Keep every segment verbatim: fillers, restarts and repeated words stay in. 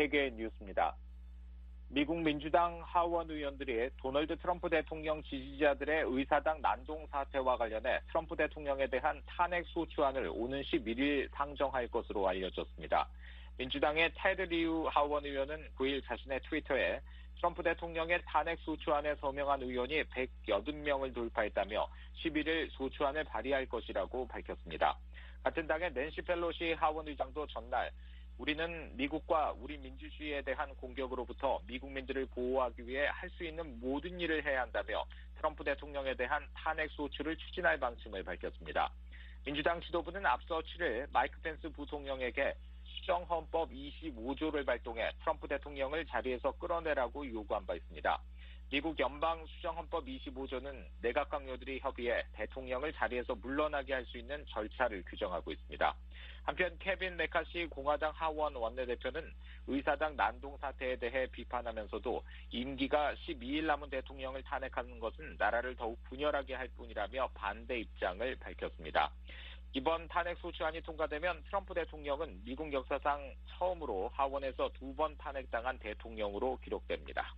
세계 뉴스입니다. 미국 민주당 하원 의원들이 도널드 트럼프 대통령 지지자들의 의사당 난동 사태와 관련해 트럼프 대통령에 대한 탄핵 소추안을 오는 십일일 상정할 것으로 알려졌습니다. 민주당의 테드 리우 하원 의원은 구일 자신의 트위터에 트럼프 대통령의 탄핵 소추안에 서명한 의원이 백팔 명을 돌파했다며 십일일 소추안을 발의할 것이라고 밝혔습니다. 같은 당의 낸시 펠로시 하원 의장도 전날 우리는 미국과 우리 민주주의에 대한 공격으로부터 미국민들을 보호하기 위해 할 수 있는 모든 일을 해야 한다며 트럼프 대통령에 대한 탄핵 소추를 추진할 방침을 밝혔습니다. 민주당 지도부는 앞서 칠일 마이크 펜스 부통령에게 수정헌법 이십오조를 발동해 트럼프 대통령을 자리에서 끌어내라고 요구한 바 있습니다. 미국 연방 수정헌법 이십오조는 내각 강요들이 협의해 대통령을 자리에서 물러나게 할 수 있는 절차를 규정하고 있습니다. 한편 케빈 메카시 공화당 하원 원내대표는 의사당 난동 사태에 대해 비판하면서도 임기가 십이일 남은 대통령을 탄핵하는 것은 나라를 더욱 분열하게 할 뿐이라며 반대 입장을 밝혔습니다. 이번 탄핵 소추안이 통과되면 트럼프 대통령은 미국 역사상 처음으로 하원에서 두 번 탄핵당한 대통령으로 기록됩니다.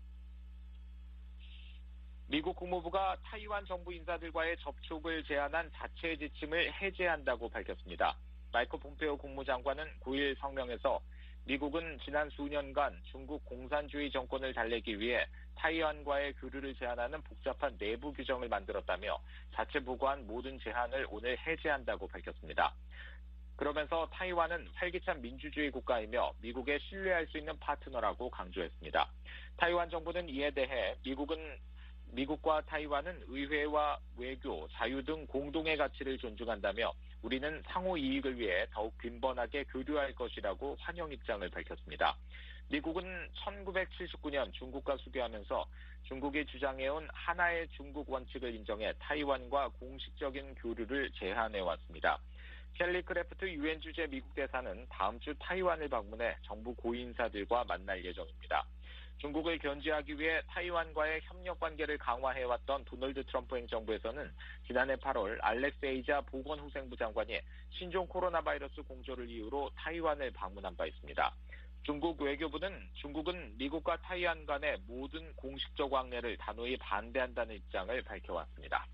미국 국무부가 타이완 정부 인사들과의 접촉을 제한한 자체 지침을 해제한다고 밝혔습니다. 마이크 폼페오 국무장관은 구일 성명에서 미국은 지난 수년간 중국 공산주의 정권을 달래기 위해 타이완과의 교류를 제한하는 복잡한 내부 규정을 만들었다며 자체 부과한 모든 제한을 오늘 해제한다고 밝혔습니다. 그러면서 타이완은 활기찬 민주주의 국가이며 미국에 신뢰할 수 있는 파트너라고 강조했습니다. 타이완 정부는 이에 대해 미국은 미국과 타이완은 의회와 외교, 자유 등 공동의 가치를 존중한다며 우리는 상호 이익을 위해 더욱 빈번하게 교류할 것이라고 환영 입장을 밝혔습니다. 미국은 천구백칠십구년 중국과 수교하면서 중국이 주장해온 하나의 중국 원칙을 인정해 타이완과 공식적인 교류를 제한해왔습니다. 켈리 크래프트 유엔 주재 미국 대사는 다음 주 타이완을 방문해 정부 고위인사들과 만날 예정입니다. 중국을 견제하기 위해 타이완과의 협력 관계를 강화해왔던 도널드 트럼프 행정부에서는 지난해 팔월 알렉스 에이자 보건후생부 장관이 신종 코로나 바이러스 공조를 이유로 타이완을 방문한 바 있습니다. 중국 외교부는 중국은 미국과 타이완 간의 모든 공식적 왕래를 단호히 반대한다는 입장을 밝혀왔습니다.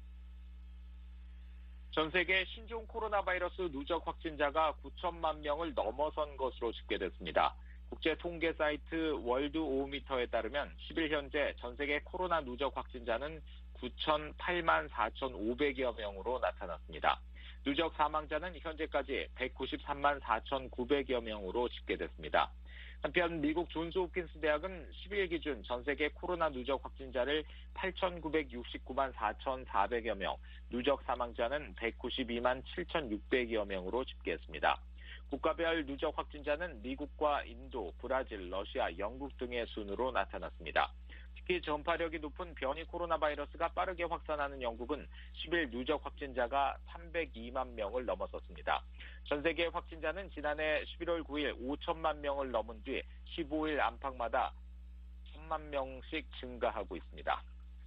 전 세계 신종 코로나 바이러스 누적 확진자가 구천만 명을 넘어선 것으로 집계됐습니다. 국제 통계 사이트 월드오미터에 따르면 십일 현재 전 세계 코로나 누적 확진자는 구천팔만 사천오백여 명으로 나타났습니다. 누적 사망자는 현재까지 백구십삼만 사천구백여 명으로 집계됐습니다. 한편 미국 존스홉킨스 대학은 십일 기준 전 세계 코로나 누적 확진자를 팔천구백육십구만 사천사백여 명, 누적 사망자는 백구십이만 칠천육백여 명으로 집계했습니다. 국가별 누적 확진자는 미국과 인도, 브라질, 러시아, 영국 등의 순으로 나타났습니다. 특히 전파력이 높은 변이 코로나 바이러스가 빠르게 확산하는 영국은 십일 누적 확진자가 삼백이만 명을 넘어섰습니다. 전 세계 확진자는 지난해 십일월 구일 오천만 명을 넘은 뒤 십오일 안팎마다 천만 명씩 증가하고 있습니다.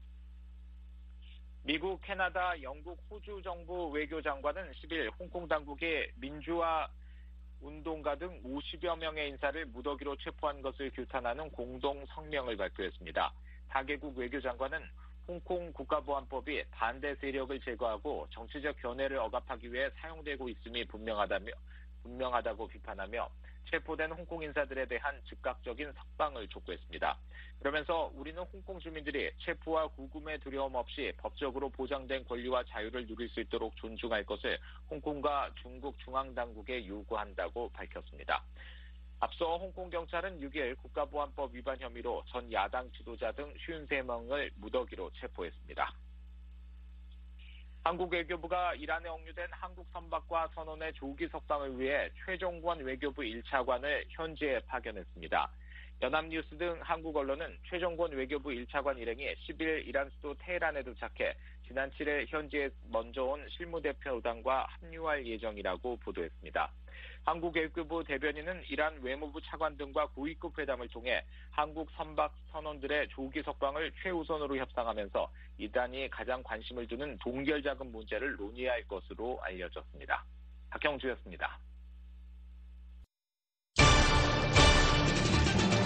미국, 캐나다, 영국, 호주 정부 외교장관은 십일 홍콩 당국이 민주화 운동가 등 오십여 명의 인사를 무더기로 체포한 것을 규탄하는 공동 성명을 발표했습니다. 다개국 외교장관은 홍콩 국가보안법이 반대 세력을 제거하고 정치적 견해를 억압하기 위해 사용되고 있음이 분명하다며, 분명하다고 비판하며 체포된 홍콩 인사들에 대한 즉각적인 석방을 촉구했습니다. 그러면서 우리는 홍콩 주민들이 체포와 구금의 두려움 없이 법적으로 보장된 권리와 자유를 누릴 수 있도록 존중할 것을 홍콩과 중국 중앙당국에 요구한다고 밝혔습니다. 앞서 홍콩 경찰은 육일 국가보안법 위반 혐의로 전 야당 지도자 등 오십삼 명을 무더기로 체포했습니다. 한국 외교부가 이란에 억류된 한국 선박과 선원의 조기 석방을 위해 최종권 외교부 일 차관을 현지에 파견했습니다. 연합뉴스 등 한국 언론은 최종권 외교부 일 차관 일행이 십일 이란 수도 테헤란에 도착해 지난 칠일 현지에 먼저 온 실무대표단과 합류할 예정이라고 보도했습니다. 한국 외교부 대변인은 이란 외무부 차관 등과 고위급 회담을 통해 한국 선박 선원들의 조기 석방을 최우선으로 협상하면서 이란이 가장 관심을 두는 동결자금 문제를 논의할 것으로 알려졌습니다. 박형주였습니다.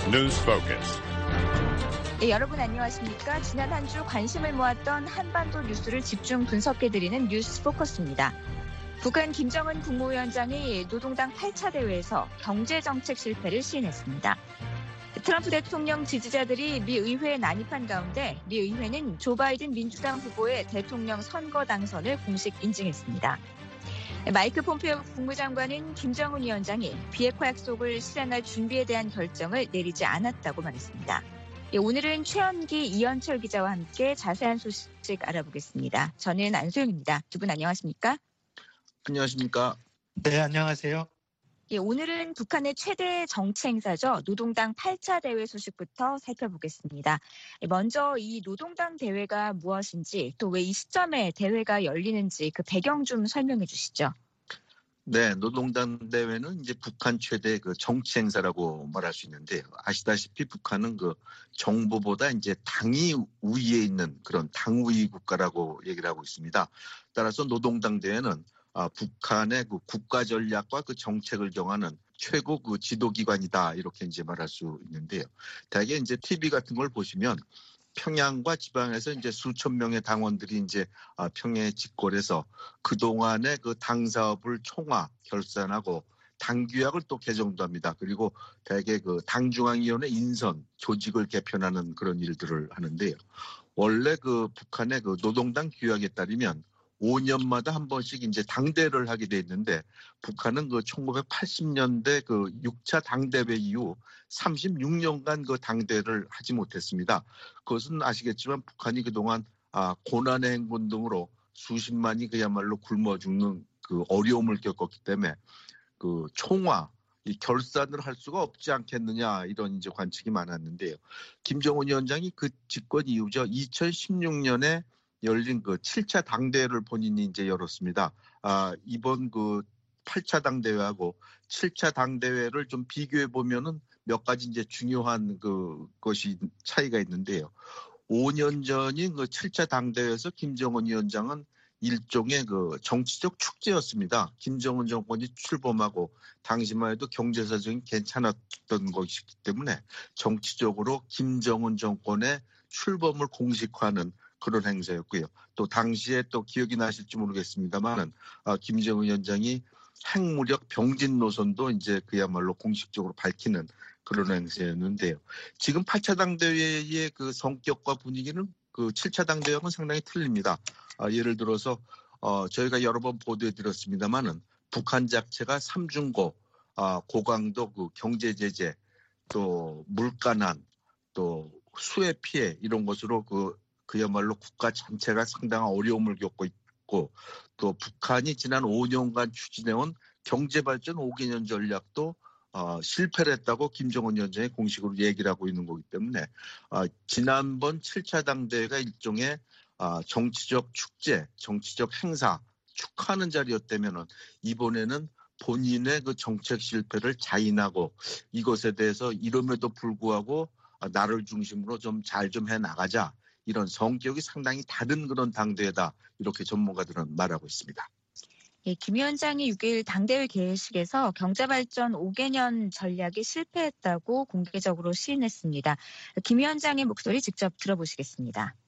News Focus. 네, 여러분 안녕하십니까? 지난 한 주 관심을 모았던 한반도 뉴스를 집중 분석해드리는 뉴스 포커스입니다. 북한 김정은 국무위원장이 노동당 팔 차 대회에서 경제정책 실패를 시인했습니다. 트럼프 대통령 지지자들이 미 의회에 난입한 가운데 미 의회는 조 바이든 민주당 후보의 대통령 선거 당선을 공식 인증했습니다. 마이크 폼페오 국무장관은 김정은 위원장이 비핵화 약속을 실행할 준비에 대한 결정을 내리지 않았다고 말했습니다. 오늘은 최연기 이현철 기자와 함께 자세한 소식 알아보겠습니다. 저는 안소영입니다. 두 분 안녕하십니까? 안녕하십니까? 네, 안녕하세요. 예, 오늘은 북한의 최대 정치 행사죠. 노동당 팔 차 대회 소식부터 살펴보겠습니다. 먼저 이 노동당 대회가 무엇인지 또 왜 이 시점에 대회가 열리는지 그 배경 좀 설명해 주시죠. 네, 노동당 대회는 이제 북한 최대 그 정치 행사라고 말할 수 있는데요. 아시다시피 북한은 그 정부보다 이제 당이 우위에 있는 그런 당우위 국가라고 얘기를 하고 있습니다. 따라서 노동당 대회는 아, 북한의 그 국가 전략과 그 정책을 정하는 최고 그 지도기관이다 이렇게 이제 말할 수 있는데요. 대개 이제 티비 같은 걸 보시면 평양과 지방에서 이제 수천 명의 당원들이 이제 평양에 집결해서 그 동안의 그 당 사업을 총화 결산하고 당 규약을 또 개정도 합니다. 그리고 대개 그 당중앙위원회 인선 조직을 개편하는 그런 일들을 하는데요. 원래 그 북한의 그 노동당 규약에 따르면 오 년마다 한 번씩 이제 당대를 하게 돼 있는데 북한은 그 천구백팔십 년대 그 육 차 당대회 이후 삼십육 년간 그 당대를 하지 못했습니다. 그것은 아시겠지만 북한이 그동안 아, 고난의 행군 등으로 수십만이 그야말로 굶어 죽는 그 어려움을 겪었기 때문에 그 총화, 이 결산을 할 수가 없지 않겠느냐 이런 이제 관측이 많았는데요. 김정은 위원장이 그 집권 이후죠. 이천십육 년에 열린 그 칠 차 당대회를 본인이 이제 열었습니다. 아, 이번 그 팔 차 당대회하고 칠 차 당대회를 좀 비교해 보면은 몇 가지 이제 중요한 그 것이 차이가 있는데요. 오 년 전인 그 칠 차 당대회에서 김정은 위원장은 일종의 그 정치적 축제였습니다. 김정은 정권이 출범하고 당시만 해도 경제 사정이 괜찮았던 것이기 때문에 정치적으로 김정은 정권의 출범을 공식화하는 그런 행사였고요. 또 당시에 또 기억이 나실지 모르겠습니다만은 아, 김정은 위원장이 핵무력 병진 노선도 이제 그야말로 공식적으로 밝히는 그런 행사였는데요. 지금 팔 차 당대회의 그 성격과 분위기는 그 칠 차 당대회하고는 상당히 틀립니다. 아, 예를 들어서 어, 저희가 여러 번 보도해드렸습니다만은 북한 자체가 삼중고, 아, 고강도 그 경제 제재, 또 물가난, 또 수해 피해 이런 것으로 그 그야말로 국가 전체가 상당한 어려움을 겪고 있고 또 북한이 지난 오 년간 추진해온 경제발전 오 개년 전략도 어, 실패를 했다고 김정은 위원장이 공식으로 얘기를 하고 있는 거기 때문에 어, 지난번 칠 차 당대회가 일종의 어, 정치적 축제, 정치적 행사, 축하하는 자리였다면 이번에는 본인의 그 정책 실패를 자인하고 이것에 대해서 이름에도 불구하고 어, 나를 중심으로 좀 잘 좀 해나가자. 이런 성격이 상당히 다른 그런 당대회다. 이렇게 전문가들은 말하고 있습니다. 예, 김 위원장이 육 일 당대회 개회식에서 경제발전 오 개년 전략이 실패했다고 공개적으로 시인했습니다. 김 위원장의 목소리 직접 들어보시겠습니다.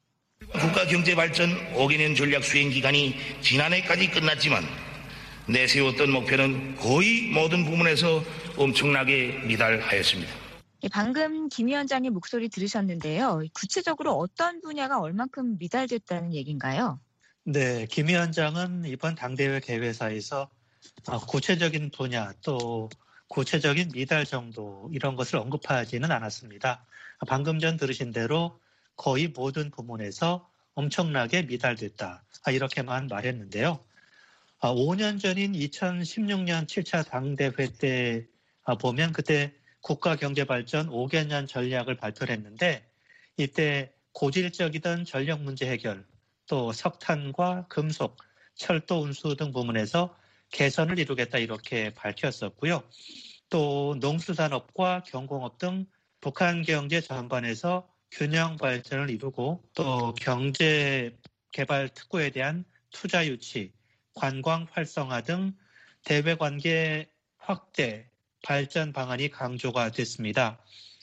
국가경제발전 오 개년 전략 수행 기간이 지난해까지 끝났지만 내세웠던 목표는 거의 모든 부문에서 엄청나게 미달하였습니다. 방금 김 위원장의 목소리 들으셨는데요. 구체적으로 어떤 분야가 얼만큼 미달됐다는 얘기인가요? 네, 김 위원장은 이번 당대회 개회사에서 구체적인 분야 또 구체적인 미달 정도 이런 것을 언급하지는 않았습니다. 방금 전 들으신 대로 거의 모든 부문에서 엄청나게 미달됐다 이렇게만 말했는데요. 오 년 전인 이천십육 년 칠 차 당대회 때 보면 그때 국가경제발전 오 개년 전략을 발표를 했는데 이때 고질적이던 전력 문제 해결, 또 석탄과 금속, 철도 운수 등 부문에서 개선을 이루겠다 이렇게 밝혔었고요. 또 농수산업과 경공업 등 북한 경제 전반에서 균형 발전을 이루고 또 경제 개발 특구에 대한 투자 유치, 관광 활성화 등 대외 관계 확대, 발전 방안이 강조가 됐습니다.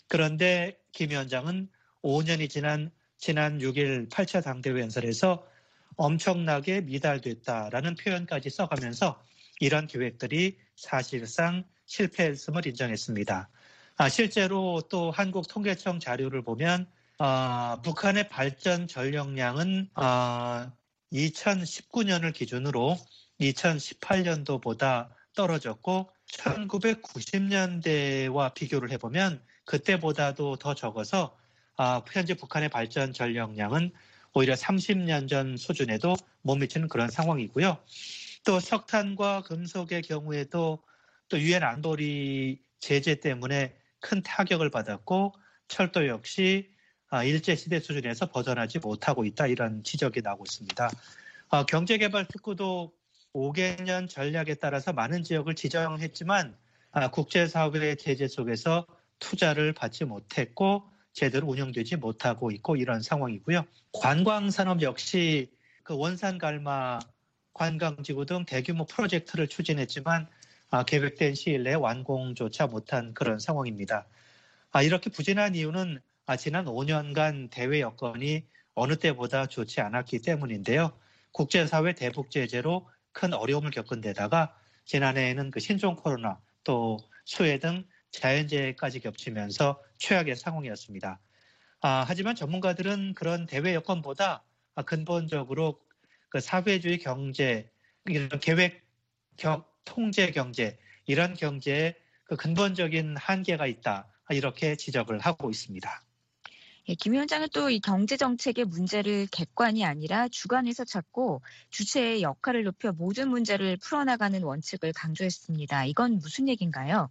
그런데 김 위원장은 오 년이 지난 지난 육 일 팔 차 당대회 연설에서 엄청나게 미달됐다라는 표현까지 써가면서 이런 계획들이 사실상 실패했음을 인정했습니다. 아, 실제로 또 한국통계청 자료를 보면 아, 북한의 발전 전력량은 아, 이천십구 년을 기준으로 이천십팔 년도보다 떨어졌고 천구백구십 년대와 비교를 해보면 그때보다도 더 적어서 아, 현재 북한의 발전 전력량은 오히려 삼십 년 전 수준에도 못 미치는 그런 상황이고요. 또 석탄과 금속의 경우에도 또 유엔 안보리 제재 때문에 큰 타격을 받았고 철도 역시 일제시대 수준에서 벗어나지 못하고 있다, 이런 지적이 나오고 있습니다. 경제개발특구도 오 개년 전략에 따라서 많은 지역을 지정했지만 국제사회의 제재 속에서 투자를 받지 못했고 제대로 운영되지 못하고 있고 이런 상황이고요. 관광산업 역시 그 원산갈마 관광지구 등 대규모 프로젝트를 추진했지만 아, 계획된 시일 내에 완공조차 못한 그런 상황입니다. 아, 이렇게 부진한 이유는 아, 지난 오 년간 대외 여건이 어느 때보다 좋지 않았기 때문인데요. 국제사회 대북 제재로 큰 어려움을 겪은 데다가 지난해에는 그 신종 코로나 또 수해 등 자연재해까지 겹치면서 최악의 상황이었습니다. 아, 하지만 전문가들은 그런 대외 여건보다 근본적으로 그 사회주의 경제, 이런 계획 경, 통제 경제, 이런 경제에 그 근본적인 한계가 있다, 이렇게 지적을 하고 있습니다. 예, 김 위원장은 또 이 경제 정책의 문제를 객관이 아니라 주관에서 찾고 주체의 역할을 높여 모든 문제를 풀어나가는 원칙을 강조했습니다. 이건 무슨 얘기인가요?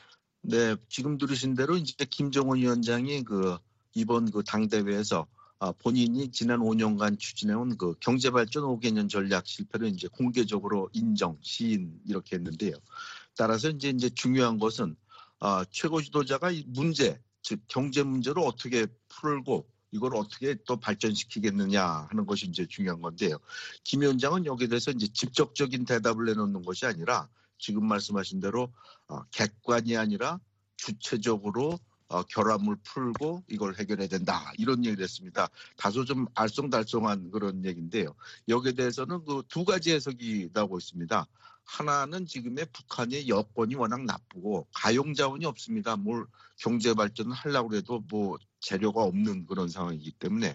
네, 지금 들으신 대로 이제 김정은 위원장이 그 이번 그 당대회에서 본인이 지난 오 년간 추진해온 그 경제발전 오 개년 전략 실패를 이제 공개적으로 인정, 시인 이렇게 했는데요. 따라서 이제 이제 중요한 것은 아, 최고 지도자가 이 문제, 즉 경제 문제를 어떻게 풀고 이걸 어떻게 또 발전시키겠느냐 하는 것이 이제 중요한 건데요. 김 위원장은 여기에 대해서 이제 직접적인 대답을 내놓는 것이 아니라 지금 말씀하신 대로 어, 객관이 아니라 주체적으로 어, 결함을 풀고 이걸 해결해야 된다, 이런 얘기를 했습니다. 다소 좀 알쏭달쏭한 그런 얘기인데요. 여기에 대해서는 그 두 가지 해석이 나오고 있습니다. 하나는 지금의 북한의 여건이 워낙 나쁘고 가용 자원이 없습니다. 뭘 경제 발전을 하려고 해도 뭐 재료가 없는 그런 상황이기 때문에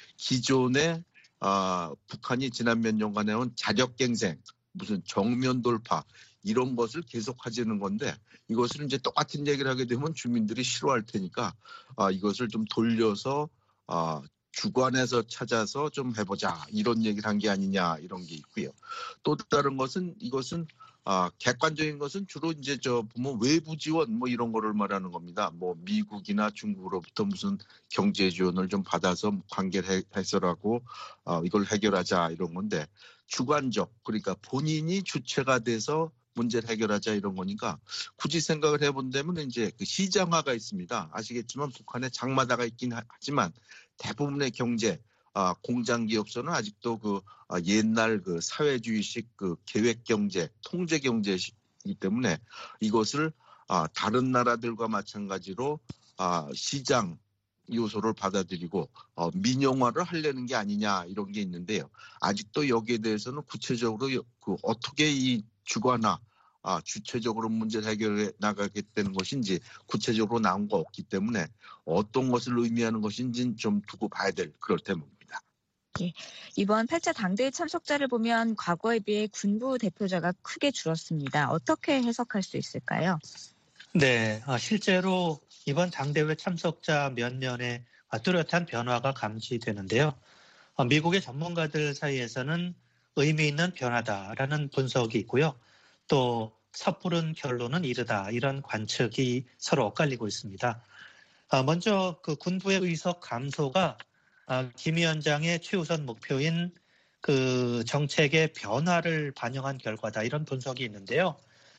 기존의 어, 북한이 지난 몇 년간 해온 자력갱생, 무슨 정면 돌파 이런 것을 계속하자는 건데 이것을 이제 똑같은 얘기를 하게 되면 주민들이 싫어할 테니까 아, 이것을 좀 돌려서 아, 주관에서 찾아서 좀 해보자, 이런 얘기를 한 게 아니냐, 이런 게 있고요. 또 다른 것은 이것은 아, 객관적인 것은 주로 이제 저 보면 외부 지원 뭐 이런 거를 말하는 겁니다. 뭐 미국이나 중국으로부터 무슨 경제 지원을 좀 받아서 관계를 해소하고 아, 이걸 해결하자, 이런 건데 주관적, 그러니까 본인이 주체가 돼서 문제를 해결하자, 이런 거니까 굳이 생각을 해본다면 이제 그 시장화가 있습니다. 아시겠지만 북한에 장마다가 있긴 하지만 대부분의 경제 아, 공장 기업소는 아직도 그 아, 옛날 그 사회주의식 그 계획 경제, 통제 경제이기 때문에 이것을 아, 다른 나라들과 마찬가지로 아, 시장 요소를 받아들이고 어, 민영화를 하려는 게 아니냐, 이런 게 있는데요. 아직도 여기에 대해서는 구체적으로 그 어떻게 이 주관화, 아, 주체적으로 문제를 해결해 나가겠다는 것인지 구체적으로 나온 거 없기 때문에 어떤 것을 의미하는 것인지는 좀 두고 봐야 될 그럴 테입니다. 예, 이번 팔 차 당대회 참석자를 보면 과거에 비해 군부 대표자가 크게 줄었습니다. 어떻게 해석할 수 있을까요? 네, 실제로 이번 당대회 참석자 몇 년에 뚜렷한 변화가 감지되는데요. 미국의 전문가들 사이에서는 의미 있는 변화다라는 분석이 있고요. 또 섣부른 결론은 이르다, 이런 관측이 서로 엇갈리고 있습니다. 먼저 그 군부의 의석 감소가 김 위원장의 최우선 목표인 그 정책의 변화를 반영한 결과다, 이런 분석이 있는데요.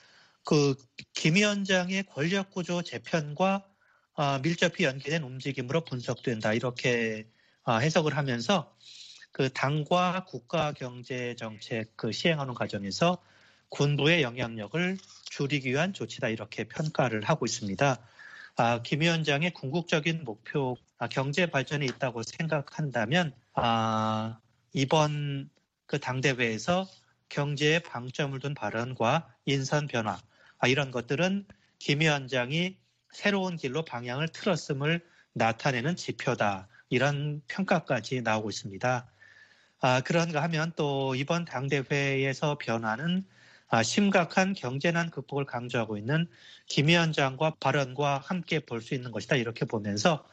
그 김 위원장의 권력구조 재편과 밀접히 연계된 움직임으로 분석된다, 이렇게 해석을 하면서 그 당과 국가 경제 정책 그 시행하는 과정에서 군부의 영향력을 줄이기 위한 조치다, 이렇게 평가를 하고 있습니다. 아, 김 위원장의 궁극적인 목표 아, 경제 발전이 있다고 생각한다면 아, 이번 그 당대회에서 경제에 방점을 둔 발언과 인선 변화 아, 이런 것들은 김 위원장이 새로운 길로 방향을 틀었음을 나타내는 지표다. 이런 평가까지 나오고 있습니다. 아, 그런가 하면 또 이번 당대회에서 변화는 아, 심각한 경제난 극복을 강조하고 있는 김 위원장과 발언과 함께 볼 수 있는 것이다. 이렇게 보면서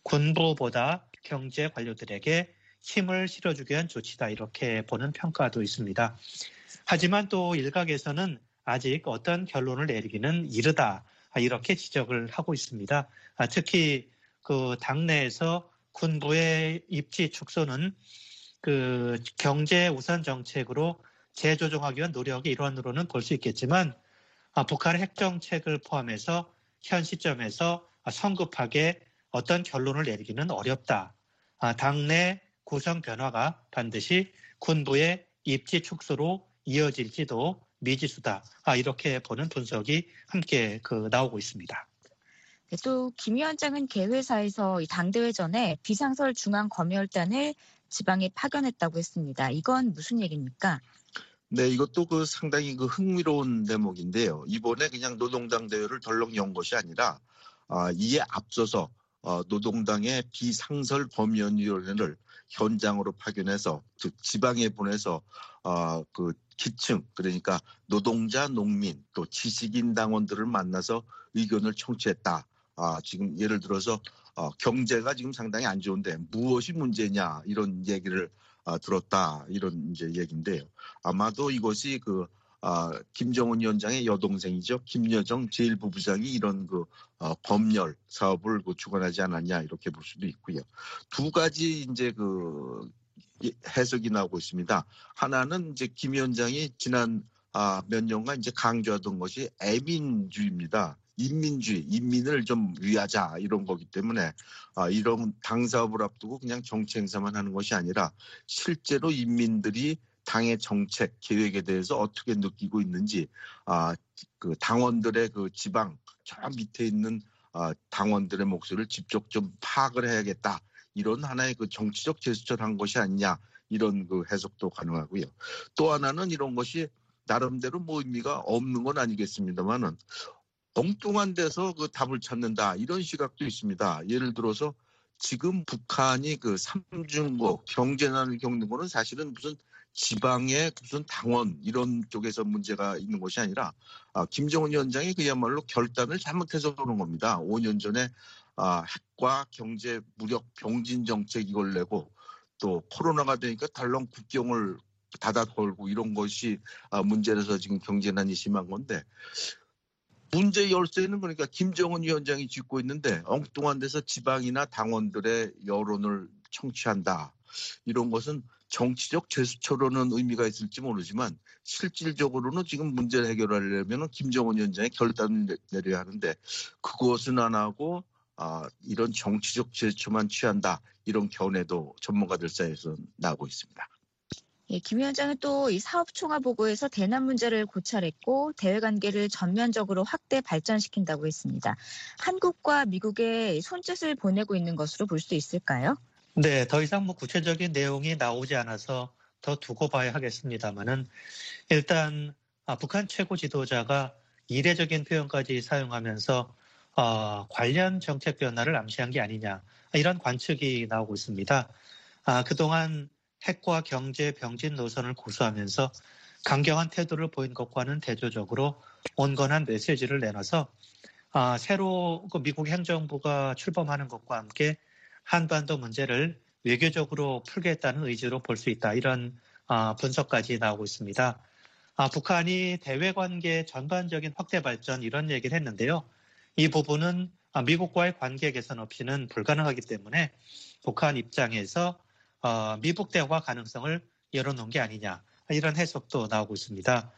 군부보다 경제 관료들에게 힘을 실어주기 위한 조치다. 이렇게 보는 평가도 있습니다. 하지만 또 일각에서는 아직 어떤 결론을 내리기는 이르다. 이렇게 지적을 하고 있습니다. 아, 특히 그 당내에서 군부의 입지 축소는 그 경제 우선 정책으로 재조정하기 위한 노력의 일환으로는 볼 수 있겠지만 아, 북한의 핵 정책을 포함해서 현 시점에서 성급하게 어떤 결론을 내리기는 어렵다. 아, 당내 구성 변화가 반드시 군부의 입지 축소로 이어질지도 미지수다. 아, 이렇게 보는 분석이 함께 그 나오고 있습니다. 네, 또 김 위원장은 개회사에서 이 당대회 전에 비상설 중앙검열단을 지방에 파견했다고 했습니다. 이건 무슨 얘기입니까? 네, 이것도 그 상당히 그 흥미로운 대목인데요. 이번에 그냥 노동당 대회를 덜렁 연 것이 아니라 아, 이에 앞서서 어, 노동당의 비상설 검열위원회를 현장으로 파견해서 즉 지방에 보내서 어, 그 기층 그러니까 노동자, 농민 또 지식인 당원들을 만나서 의견을 청취했다. 아, 지금 예를 들어서 어, 경제가 지금 상당히 안 좋은데 무엇이 문제냐 이런 얘기를 어, 들었다 이런 이제 얘기인데요. 아마도 이것이 그 아, 김정은 위원장의 여동생이죠. 김여정 제일 부부장이 이런 그 어, 검열 사업을 그 주관하지 않았냐 이렇게 볼 수도 있고요. 두 가지 이제 그 해석이 나오고 있습니다. 하나는 이제 김 위원장이 지난 아, 몇 년간 이제 강조하던 것이 애민주의입니다. 인민주의, 인민을 좀 위하자 이런 거기 때문에 아, 이런 당 사업을 앞두고 그냥 정치 행사만 하는 것이 아니라 실제로 인민들이 당의 정책 계획에 대해서 어떻게 느끼고 있는지 아, 그 당원들의 그 지방 저 밑에 있는 아, 당원들의 목소리를 직접 좀 파악을 해야겠다. 이런 하나의 그 정치적 제스처를 한 것이 아니냐 이런 그 해석도 가능하고요. 또 하나는 이런 것이 나름대로 뭐 의미가 없는 건 아니겠습니다만은 엉뚱한 데서 그 답을 찾는다 이런 시각도 있습니다. 예를 들어서 지금 북한이 그 삼중고 경제난을 겪는 거는 사실은 무슨 지방의 무슨 당원 이런 쪽에서 문제가 있는 것이 아니라 아, 김정은 위원장이 그야말로 결단을 잘못해서 그런 겁니다. 오 년 전에 아, 핵과 경제 무력 병진 정책 이걸 내고 또 코로나가 되니까 덜렁 국경을 닫아 걸고 이런 것이 아, 문제라서 지금 경제난이 심한 건데 문제 열쇠는 그러니까 김정은 위원장이 쥐고 있는데 엉뚱한 데서 지방이나 당원들의 여론을 청취한다. 이런 것은 정치적 제스처로는 의미가 있을지 모르지만 실질적으로는 지금 문제를 해결하려면 김정은 위원장이 결단을 내려야 하는데 그것은 안 하고 아, 이런 정치적 제스처만 취한다. 이런 견해도 전문가들 사이에서 나오고 있습니다. 예, 김 위원장은 또 이 사업 총화 보고에서 대남 문제를 고찰했고 대외 관계를 전면적으로 확대 발전시킨다고 했습니다. 한국과 미국에 손짓을 보내고 있는 것으로 볼 수 있을까요? 네, 더 이상 뭐 구체적인 내용이 나오지 않아서 더 두고 봐야 하겠습니다만은 일단 아, 북한 최고 지도자가 이례적인 표현까지 사용하면서 어, 관련 정책 변화를 암시한 게 아니냐 이런 관측이 나오고 있습니다. 아, 그동안 핵과 경제 병진 노선을 고수하면서 강경한 태도를 보인 것과는 대조적으로 온건한 메시지를 내놔서 아, 새로 그 미국 행정부가 출범하는 것과 함께 한반도 문제를 외교적으로 풀겠다는 의지로 볼 수 있다. 이런 아, 분석까지 나오고 있습니다. 아, 북한이 대외 관계 전반적인 확대 발전 이런 얘기를 했는데요. 이 부분은 아, 미국과의 관계 개선 없이는 불가능하기 때문에 북한 입장에서 어, 미북 대화 가능성을 열어놓은 게 아니냐 이런 해석도 나오고 있습니다.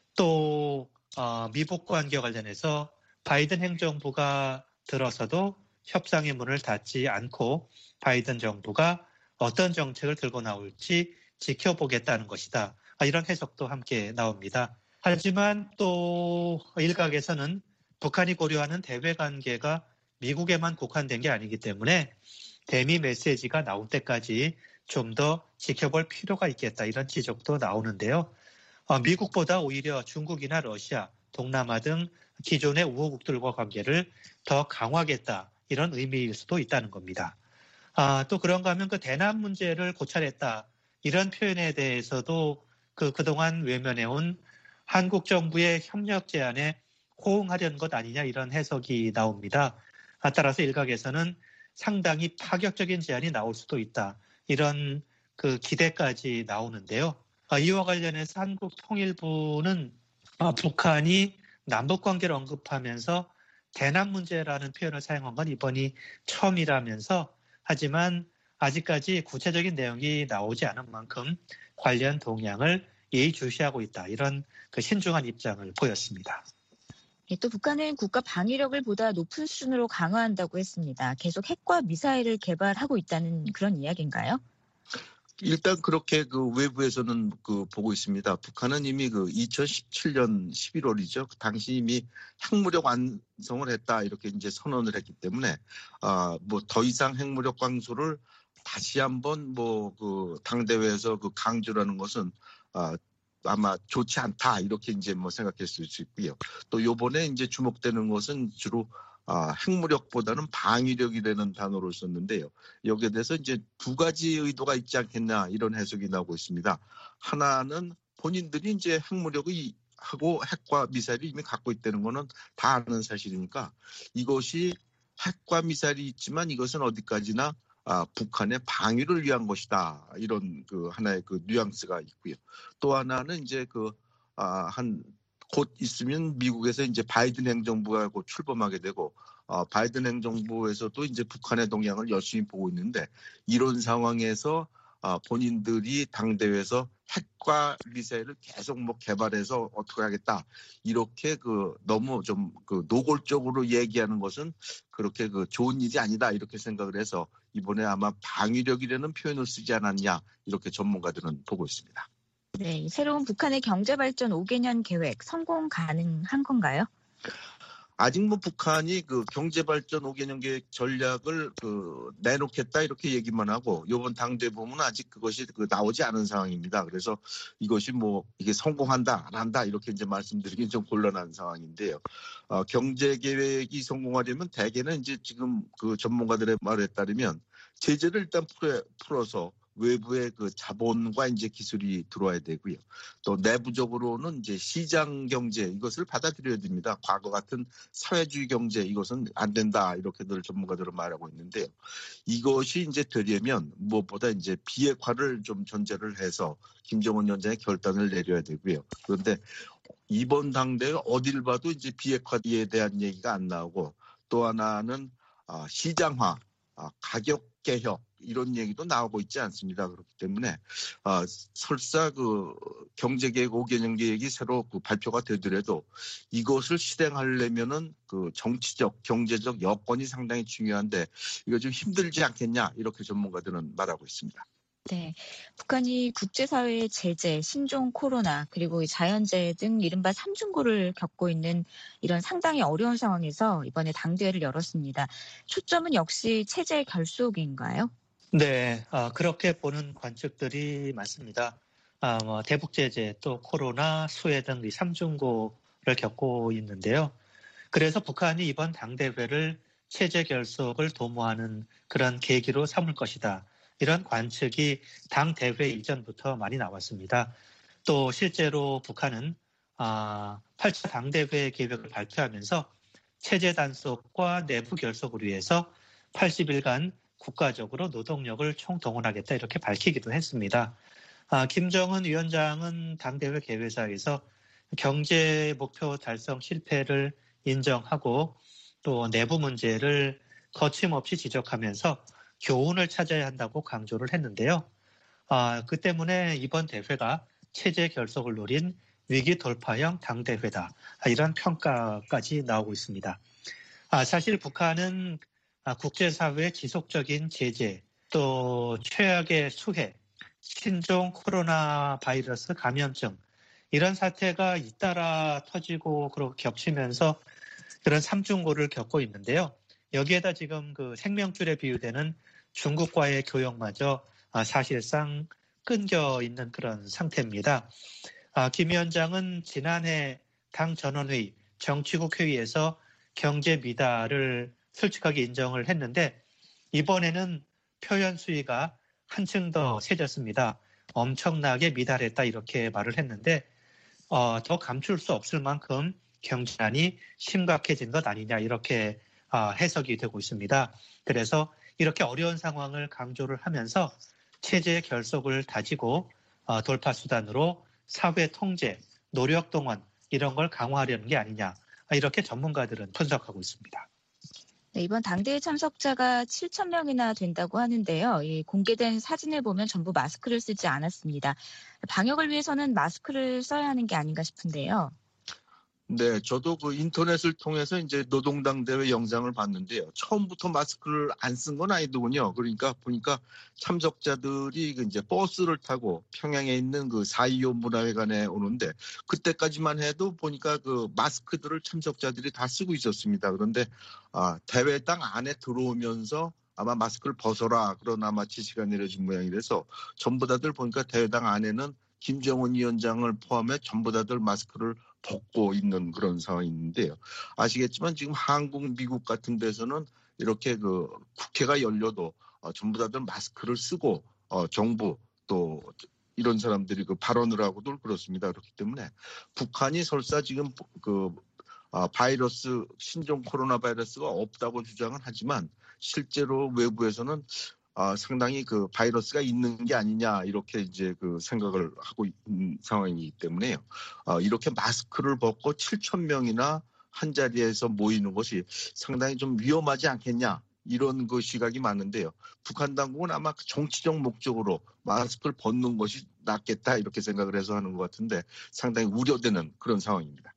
또 어, 미북 관계 관련해서 바이든 행정부가 들어서도 협상의 문을 닫지 않고 바이든 정부가 어떤 정책을 들고 나올지 지켜보겠다는 것이다. 이런 해석도 함께 나옵니다. 하지만 또 일각에서는 북한이 고려하는 대외 관계가 미국에만 국한된 게 아니기 때문에 대미 메시지가 나올 때까지 좀 더 지켜볼 필요가 있겠다 이런 지적도 나오는데요. 어, 미국보다 오히려 중국이나 러시아, 동남아 등 기존의 우호국들과 관계를 더 강화하겠다 이런 의미일 수도 있다는 겁니다. 아, 또 그런가 하면 그 대남 문제를 고찰했다 이런 표현에 대해서도 그 그동안 외면해온 한국 정부의 협력 제안에 호응하려는 것 아니냐 이런 해석이 나옵니다. 아, 따라서 일각에서는 상당히 파격적인 제안이 나올 수도 있다 이런 그 기대까지 나오는데요. 아, 이와 관련해서 한국통일부는 아, 북한이 남북관계를 언급하면서 대남 문제라는 표현을 사용한 건 이번이 처음이라면서 하지만 아직까지 구체적인 내용이 나오지 않은 만큼 관련 동향을 예의주시하고 있다. 이런 그 신중한 입장을 보였습니다. 예, 또 북한은 국가 방위력을 보다 높은 수준으로 강화한다고 했습니다. 계속 핵과 미사일을 개발하고 있다는 그런 이야기인가요? 일단 그렇게 그 외부에서는 그 보고 있습니다. 북한은 이미 그 이천십칠 년 십일월이죠. 그 당시 이미 핵무력 완성을 했다 이렇게 이제 선언을 했기 때문에 아, 뭐 더 이상 핵무력 강조를 다시 한번 뭐 그 당대회에서 그 강조라는 것은 아, 아마 좋지 않다 이렇게 이제 뭐 생각했을 수 있고요. 또 요번에 이제 주목되는 것은 주로 아, 핵무력보다는 방위력이라는 단어를 썼는데요. 여기에 대해서 이제 두 가지 의도가 있지 않겠나 이런 해석이 나오고 있습니다. 하나는 본인들이 이제 핵무력이 하고 핵과 미사일을 이미 갖고 있다는 거는 다 아는 사실이니까 이것이 핵과 미사일이 있지만 이것은 어디까지나 아, 북한의 방위를 위한 것이다. 이런 그 하나의 그 뉘앙스가 있고요. 또 하나는 이제 그 아, 한 곧 있으면 미국에서 이제 바이든 행정부가 곧 출범하게 되고 어, 바이든 행정부에서도 이제 북한의 동향을 열심히 보고 있는데 이런 상황에서 어, 본인들이 당대회에서 핵과 미사일을 계속 뭐 개발해서 어떻게 하겠다 이렇게 그 너무 좀 그 노골적으로 얘기하는 것은 그렇게 그 좋은 일이 아니다 이렇게 생각을 해서 이번에 아마 방위력이라는 표현을 쓰지 않았냐 이렇게 전문가들은 보고 있습니다. 네, 새로운 북한의 경제발전 오 개년 계획 성공 가능한 건가요? 아직 뭐 북한이 그 경제발전 오 개년 계획 전략을 그 내놓겠다 이렇게 얘기만 하고 이번 당대 보면 아직 그것이 그 나오지 않은 상황입니다. 그래서 이것이 뭐 이게 성공한다 안 한다 이렇게 이제 말씀드리긴 좀 곤란한 상황인데요. 어, 경제 계획이 성공하려면 대개는 이제 지금 그 전문가들의 말에 따르면 제재를 일단 풀어, 풀어서 외부의 그 자본과 이제 기술이 들어와야 되고요. 또 내부적으로는 이제 시장 경제 이것을 받아들여야 됩니다. 과거 같은 사회주의 경제 이것은 안 된다 이렇게들 전문가들은 말하고 있는데요. 이것이 이제 되려면 무엇보다 이제 비핵화를 좀 전제를 해서 김정은 위원장의 결단을 내려야 되고요. 그런데 이번 당대회 어딜 봐도 이제 비핵화에 대한 얘기가 안 나오고 또 하나는 시장화, 가격 개혁 이런 얘기도 나오고 있지 않습니다. 그렇기 때문에 어, 설사 그 경제계획 오 개년 계획이 새로 그 발표가 되더라도 이것을 실행하려면은 그 정치적, 경제적 여건이 상당히 중요한데 이거 좀 힘들지 않겠냐 이렇게 전문가들은 말하고 있습니다. 네, 북한이 국제사회의 제재, 신종 코로나 그리고 자연재해 등 이른바 삼중고를 겪고 있는 이런 상당히 어려운 상황에서 이번에 당대회를 열었습니다. 초점은 역시 체제 결속인가요? 네, 아, 그렇게 보는 관측들이 많습니다. 아, 뭐 대북 제재, 또 코로나, 수해 등 이 삼중고를 겪고 있는데요. 그래서 북한이 이번 당대회를 체제 결속을 도모하는 그런 계기로 삼을 것이다. 이런 관측이 당대회 이전부터 많이 나왔습니다. 또 실제로 북한은 아, 팔 차 당대회 계획을 발표하면서 체제 단속과 내부 결속을 위해서 팔십 일간 국가적으로 노동력을 총동원하겠다 이렇게 밝히기도 했습니다. 아, 김정은 위원장은 당대회 개회사에서 경제 목표 달성 실패를 인정하고 또 내부 문제를 거침없이 지적하면서 교훈을 찾아야 한다고 강조를 했는데요. 아, 그 때문에 이번 대회가 체제 결속을 노린 위기 돌파형 당대회다. 아, 이런 평가까지 나오고 있습니다. 아, 사실 북한은 아, 국제사회의 지속적인 제재, 또 최악의 수해, 신종 코로나 바이러스 감염증 이런 사태가 잇따라 터지고 그렇게 겹치면서 그런 삼중고를 겪고 있는데요. 여기에다 지금 그 생명줄에 비유되는 중국과의 교역마저 사실상 끊겨 있는 그런 상태입니다. 김 위원장은 지난해 당 전원회의 정치국 회의에서 경제 미달을 솔직하게 인정을 했는데 이번에는 표현 수위가 한층 더 세졌습니다. 엄청나게 미달했다 이렇게 말을 했는데 어, 더 감출 수 없을 만큼 경제난이 심각해진 것 아니냐 이렇게 어, 해석이 되고 있습니다. 그래서 이렇게 어려운 상황을 강조를 하면서 체제의 결속을 다지고 어, 돌파 수단으로 사회 통제, 노력 동원 이런 걸 강화하려는 게 아니냐 이렇게 전문가들은 분석하고 있습니다. 네, 이번 당대회 참석자가 칠천 명이나 된다고 하는데요. 이 공개된 사진을 보면 전부 마스크를 쓰지 않았습니다. 방역을 위해서는 마스크를 써야 하는 게 아닌가 싶은데요. 네, 저도 그 인터넷을 통해서 이제 노동당 대회 영상을 봤는데요. 처음부터 마스크를 안 쓴 건 아니더군요. 그러니까 보니까 참석자들이 이제 버스를 타고 평양에 있는 그 사이오 문화회관에 오는데 그때까지만 해도 보니까 그 마스크들을 참석자들이 다 쓰고 있었습니다. 그런데 아, 대회당 안에 들어오면서 아마 마스크를 벗어라 그런 아마 지시가 내려진 모양이라서 전부 다들 보니까 대회당 안에는 김정은 위원장을 포함해 전부 다들 마스크를 벗고 있는 그런 상황인데요. 아시겠지만 지금 한국, 미국 같은 데서는 이렇게 그 국회가 열려도 어, 전부 다들 마스크를 쓰고 어, 정부 또 이런 사람들이 그 발언을 하고도 그렇습니다. 그렇기 때문에 북한이 설사 지금 그 아, 바이러스 신종 코로나 바이러스가 없다고 주장은 하지만 실제로 외부에서는 아, 상당히 그 바이러스가 있는 게 아니냐 이렇게 이제 그 생각을 하고 있는 상황이기 때문에요. 아, 이렇게 마스크를 벗고 칠천 명이나 한 자리에서 모이는 것이 상당히 좀 위험하지 않겠냐 이런 그 시각이 많은데요. 북한 당국은 아마 정치적 목적으로 마스크를 벗는 것이 낫겠다 이렇게 생각을 해서 하는 것 같은데 상당히 우려되는 그런 상황입니다.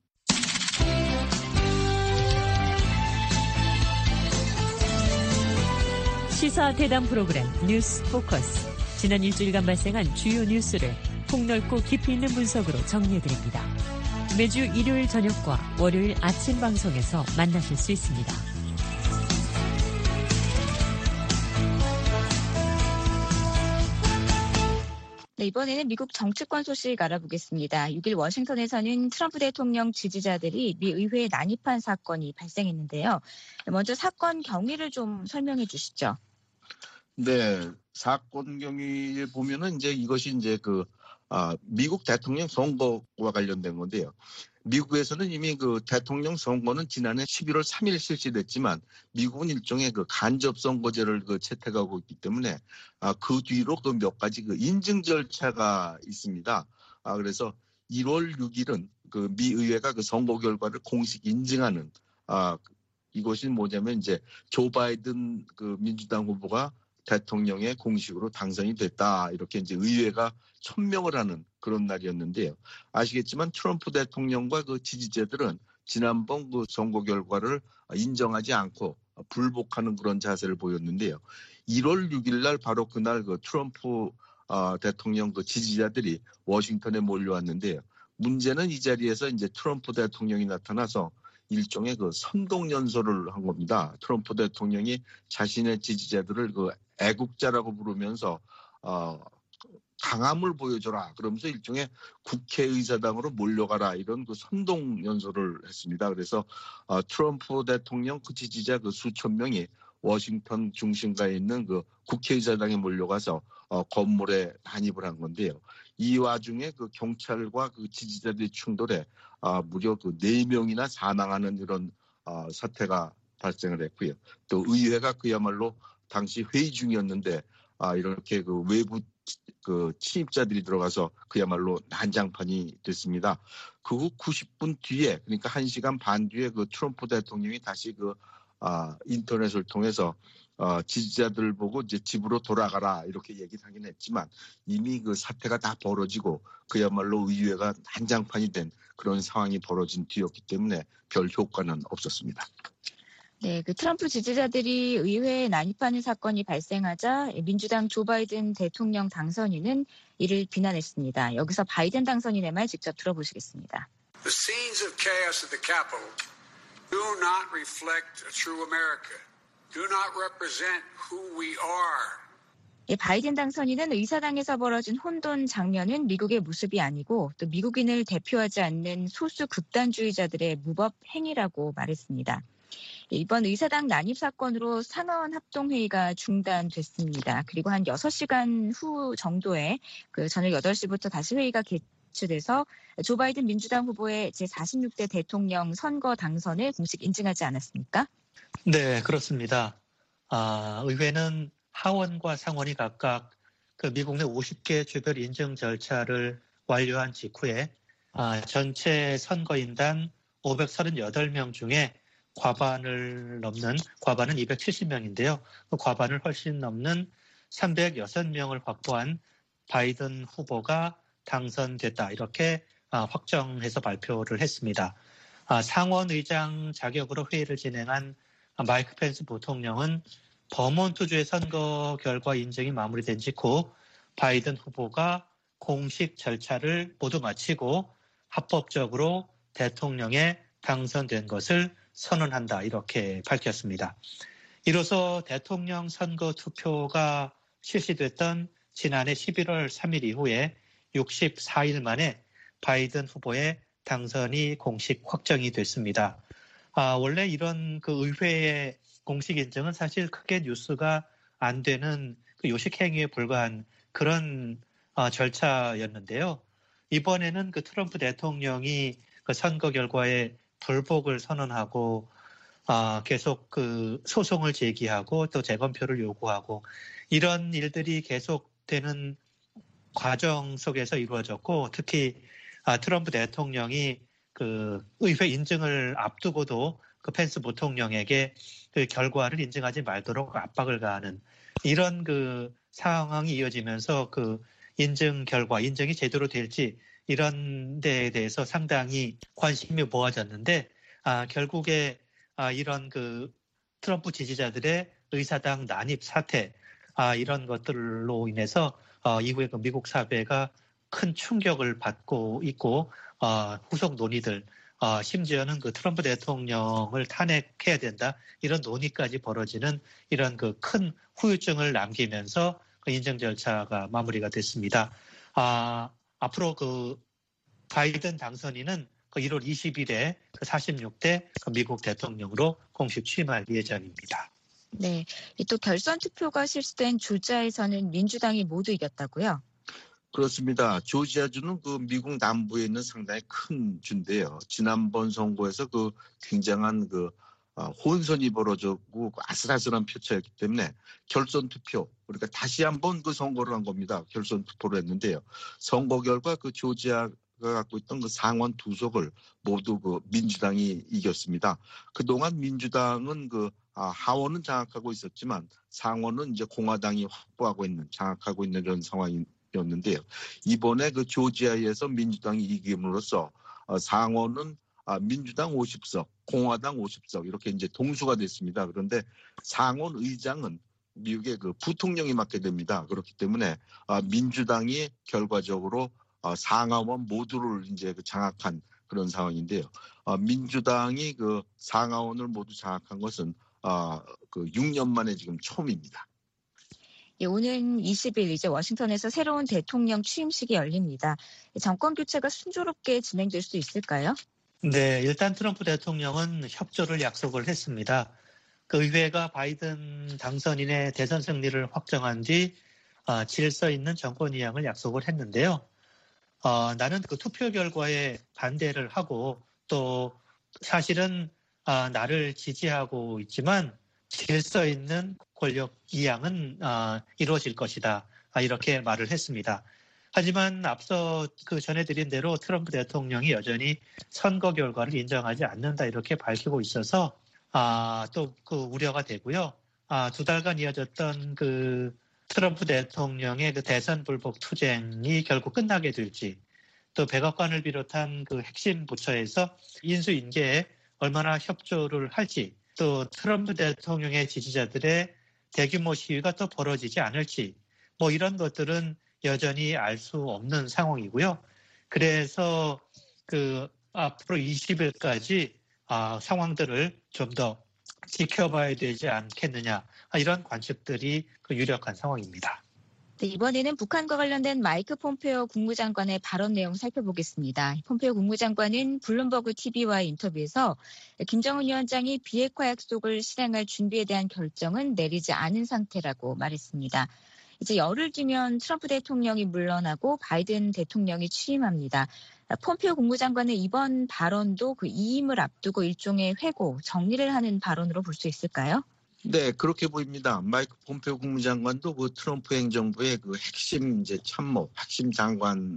시사 대담 프로그램 뉴스 포커스. 지난 일주일간 발생한 주요 뉴스를 폭넓고 깊이 있는 분석으로 정리해드립니다. 매주 일요일 저녁과 월요일 아침 방송에서 만나실 수 있습니다. 네, 이번에는 미국 정치권 소식 알아보겠습니다. 육 일 워싱턴에서는 트럼프 대통령 지지자들이 미 의회에 난입한 사건이 발생했는데요. 먼저 사건 경위를 좀 설명해 주시죠. 네, 사건 경위에 보면은 이제 이것이 이제 그 아, 미국 대통령 선거와 관련된 건데요. 미국에서는 이미 그 대통령 선거는 지난해 십일월 삼일 실시됐지만 미국은 일종의 그 간접 선거제를 그 채택하고 있기 때문에 아, 그 뒤로 그 몇 가지 그 인증 절차가 있습니다. 아, 그래서 일월 육일은 그 미 의회가 그 선거 결과를 공식 인증하는 아, 이것이 뭐냐면 이제 조 바이든 그 민주당 후보가 대통령의 공식으로 당선이 됐다. 이렇게 이제 의회가 천명을 하는 그런 날이었는데요. 아시겠지만 트럼프 대통령과 그 지지자들은 지난번 그 선거 결과를 인정하지 않고 불복하는 그런 자세를 보였는데요. 일월 육일 날 바로 그날 그 트럼프 어, 대통령 그 지지자들이 워싱턴에 몰려왔는데요. 문제는 이 자리에서 이제 트럼프 대통령이 나타나서 일종의 그 선동 연설을 한 겁니다. 트럼프 대통령이 자신의 지지자들을 그 애국자라고 부르면서 어, 강함을 보여줘라. 그러면서 일종의 국회의사당으로 몰려가라. 이런 그 선동 연설을 했습니다. 그래서 어, 트럼프 대통령 그 지지자 그 수천 명이 워싱턴 중심가에 있는 그 국회의사당에 몰려가서 어, 건물에 난입을 한 건데요. 이 와중에 그 경찰과 그 지지자들의 충돌에 어, 무려 그 네 명이나 사망하는 이런 어, 사태가 발생을 했고요. 또 의회가 그야말로 당시 회의 중이었는데 아, 이렇게 그 외부 그 침입자들이 들어가서 그야말로 난장판이 됐습니다. 그 후 구십 분 뒤에 그러니까 한 시간 반 뒤에 그 트럼프 대통령이 다시 그 아, 인터넷을 통해서 어, 지지자들 보고 이제 집으로 돌아가라 이렇게 얘기를 하긴 했지만 이미 그 사태가 다 벌어지고 그야말로 의회가 난장판이 된 그런 상황이 벌어진 뒤였기 때문에 별 효과는 없었습니다. 네, 그 트럼프 지지자들이 의회에 난입하는 사건이 발생하자 민주당 조 바이든 대통령 당선인은 이를 비난했습니다. 여기서 바이든 당선인의 말 직접 들어보시겠습니다. The scenes of chaos at the Capitol do not reflect a true America. do not represent who we are. 예, 바이든 당선인은 의사당에서 벌어진 혼돈 장면은 미국의 모습이 아니고 또 미국인을 대표하지 않는 소수 극단주의자들의 무법 행위라고 말했습니다. 이번 의사당 난입 사건으로 상하원 합동회의가 중단됐습니다. 그리고 한 여섯 시간 후 정도에 그 저녁 여덟 시부터 다시 회의가 개최돼서 조 바이든 민주당 후보의 제사십육 대 대통령 선거 당선을 공식 인증하지 않았습니까? 네, 그렇습니다. 아, 의회는 하원과 상원이 각각 그 미국 내 오십 개 주별 인증 절차를 완료한 직후에 아, 전체 선거인단 오백삼십팔 명 중에 과반을 넘는, 과반은 이백칠십 명인데요. 그 과반을 훨씬 넘는 삼백육 명을 확보한 바이든 후보가 당선됐다. 이렇게 아, 확정해서 발표를 했습니다. 아, 상원 의장 자격으로 회의를 진행한 마이크 펜스 부통령은 버몬트주의 선거 결과 인증이 마무리된 직후 바이든 후보가 공식 절차를 모두 마치고 합법적으로 대통령에 당선된 것을 선언한다. 이렇게 밝혔습니다. 이로써 대통령 선거 투표가 실시됐던 지난해 십일월 삼일 이후에 육십사 일 만에 바이든 후보의 당선이 공식 확정이 됐습니다. 아, 원래 이런 그 의회의 공식 인증은 사실 크게 뉴스가 안 되는 그 요식 행위에 불과한 그런 어, 절차였는데요. 이번에는 그 트럼프 대통령이 그 선거 결과에 불복을 선언하고 어, 계속 그 소송을 제기하고 또 재검표를 요구하고 이런 일들이 계속되는 과정 속에서 이루어졌고 특히 아, 트럼프 대통령이 그 의회 인증을 앞두고도 그 펜스 부통령에게 그 결과를 인증하지 말도록 압박을 가하는 이런 그 상황이 이어지면서 그 인증 결과, 인증이 제대로 될지 이런 데에 대해서 상당히 관심이 모아졌는데 아, 결국에 아, 이런 그 트럼프 지지자들의 의사당 난입 사태 아, 이런 것들로 인해서 어, 이후에 그 미국 사회가 큰 충격을 받고 있고 어, 후속 논의들 어, 심지어는 그 트럼프 대통령을 탄핵해야 된다 이런 논의까지 벌어지는 이런 그 큰 후유증을 남기면서 그 인증 절차가 마무리가 됐습니다. 아, 앞으로 그 바이든 당선인은 그 일월 이십일에 그 사십육 대 그 미국 대통령으로 공식 취임할 예정입니다. 네, 또 결선 투표가 실시된 조지아에서는 민주당이 모두 이겼다고요? 그렇습니다. 조지아주는 그 미국 남부에 있는 상당히 큰 주인데요. 지난번 선거에서 그 굉장한 그 혼선이 벌어졌고 아슬아슬한 표차였기 때문에 결선 투표, 그러니까 다시 한번 그 선거를 한 겁니다. 결선 투표를 했는데요. 선거 결과 그 조지아가 갖고 있던 그 상원 두 석을 모두 그 민주당이 이겼습니다. 그동안 민주당은 그 하원은 장악하고 있었지만 상원은 이제 공화당이 확보하고 있는, 장악하고 있는 이런 상황이 였는데요. 이번에 그 조지아에서 민주당이 이김으로써 상원은 민주당 오십 석, 공화당 오십 석 이렇게 이제 동수가 됐습니다. 그런데 상원 의장은 미국의 그 부통령이 맡게 됩니다. 그렇기 때문에 민주당이 결과적으로 상하원 모두를 이제 장악한 그런 상황인데요. 민주당이 그 상하원을 모두 장악한 것은 그 육 년 만에 지금 처음입니다. 예, 오는 이십 일 이제 워싱턴에서 새로운 대통령 취임식이 열립니다. 정권 교체가 순조롭게 진행될 수 있을까요? 네, 일단 트럼프 대통령은 협조를 약속을 했습니다. 그 의회가 바이든 당선인의 대선 승리를 확정한 뒤 어, 질서 있는 정권 이양을 약속을 했는데요. 어, 나는 그 투표 결과에 반대를 하고 또 사실은 어, 나를 지지하고 있지만 질서 있는 권력 이양은 어, 이루어질 것이다. 아, 이렇게 말을 했습니다. 하지만 앞서 그 전해드린 대로 트럼프 대통령이 여전히 선거 결과를 인정하지 않는다 이렇게 밝히고 있어서 아, 또 그 우려가 되고요. 아, 두 달간 이어졌던 그 트럼프 대통령의 그 대선 불복 투쟁이 결국 끝나게 될지 또 백악관을 비롯한 그 핵심 부처에서 인수인계에 얼마나 협조를 할지 또 트럼프 대통령의 지지자들의 대규모 시위가 또 벌어지지 않을지 뭐 이런 것들은 여전히 알 수 없는 상황이고요. 그래서 그 앞으로 이십 일까지 아, 상황들을 좀 더 지켜봐야 되지 않겠느냐 이런 관측들이 그 유력한 상황입니다. 네, 이번에는 북한과 관련된 마이크 폼페오 국무장관의 발언 내용 살펴보겠습니다. 폼페오 국무장관은 블룸버그 티비와의 인터뷰에서 김정은 위원장이 비핵화 약속을 실행할 준비에 대한 결정은 내리지 않은 상태라고 말했습니다. 이제 열흘 뒤면 트럼프 대통령이 물러나고 바이든 대통령이 취임합니다. 폼페오 국무장관의 이번 발언도 그 이임을 앞두고 일종의 회고, 정리를 하는 발언으로 볼 수 있을까요? 네, 그렇게 보입니다. 마이크 폼페오 국무장관도 그 트럼프 행정부의 그 핵심 이제 참모, 핵심 장관을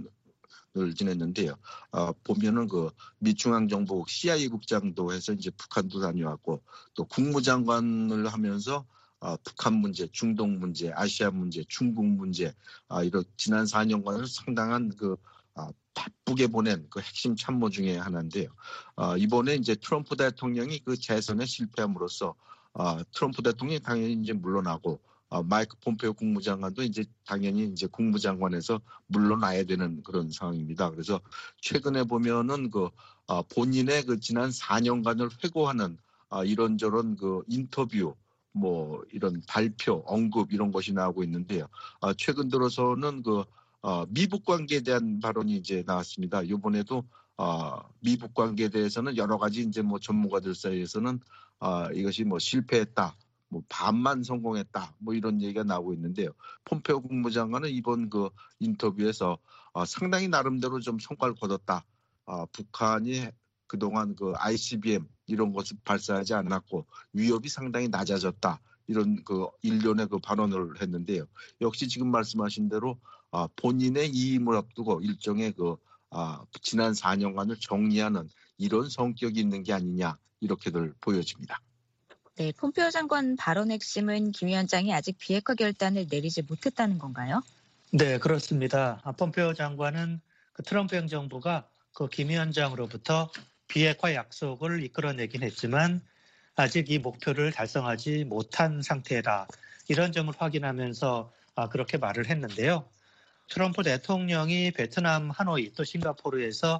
지냈는데요. 어, 보면은 그 미중앙정보국 씨아이에이 국장도 해서 이제 북한도 다녀왔고 또 국무장관을 하면서 어, 북한 문제, 중동 문제, 아시아 문제, 중국 문제, 아, 이런 지난 사 년간을 상당한 그 아, 바쁘게 보낸 그 핵심 참모 중에 하나인데요. 어, 이번에 이제 트럼프 대통령이 그 재선에 실패함으로써 어, 트럼프 대통령이 당연히 이제 물러나고 어, 마이크 폼페오 국무장관도 이제 당연히 이제 국무장관에서 물러나야 되는 그런 상황입니다. 그래서 최근에 보면은 그 어, 본인의 그 지난 사 년간을 회고하는 어, 이런저런 그 인터뷰 뭐 이런 발표, 언급 이런 것이 나오고 있는데요. 어, 최근 들어서는 그 어, 미북 관계에 대한 발언이 이제 나왔습니다. 이번에도 어, 미북 관계에 대해서는 여러 가지 이제 뭐 전문가들 사이에서는 어, 이것이 뭐 실패했다, 뭐 반만 성공했다, 뭐 이런 얘기가 나오고 있는데요. 폼페오 국무장관은 이번 그 인터뷰에서 어, 상당히 나름대로 좀 성과를 거뒀다. 어, 북한이 그동안 그 아이씨비엠 이런 것을 발사하지 않았고 위협이 상당히 낮아졌다. 이런 그 일련의 그 발언을 했는데요. 역시 지금 말씀하신 대로 어, 본인의 이임을 앞두고 일종의 그 어, 지난 사 년간을 정리하는 이런 성격이 있는 게 아니냐 이렇게들 보여집니다. 네, 폼페오 장관 발언 핵심은 김 위원장이 아직 비핵화 결단을 내리지 못했다는 건가요? 네, 그렇습니다. 폼페오 장관은 그 트럼프 행정부가 그 김 위원장으로부터 비핵화 약속을 이끌어내긴 했지만 아직 이 목표를 달성하지 못한 상태다. 이런 점을 확인하면서 그렇게 말을 했는데요. 트럼프 대통령이 베트남 하노이 또 싱가포르에서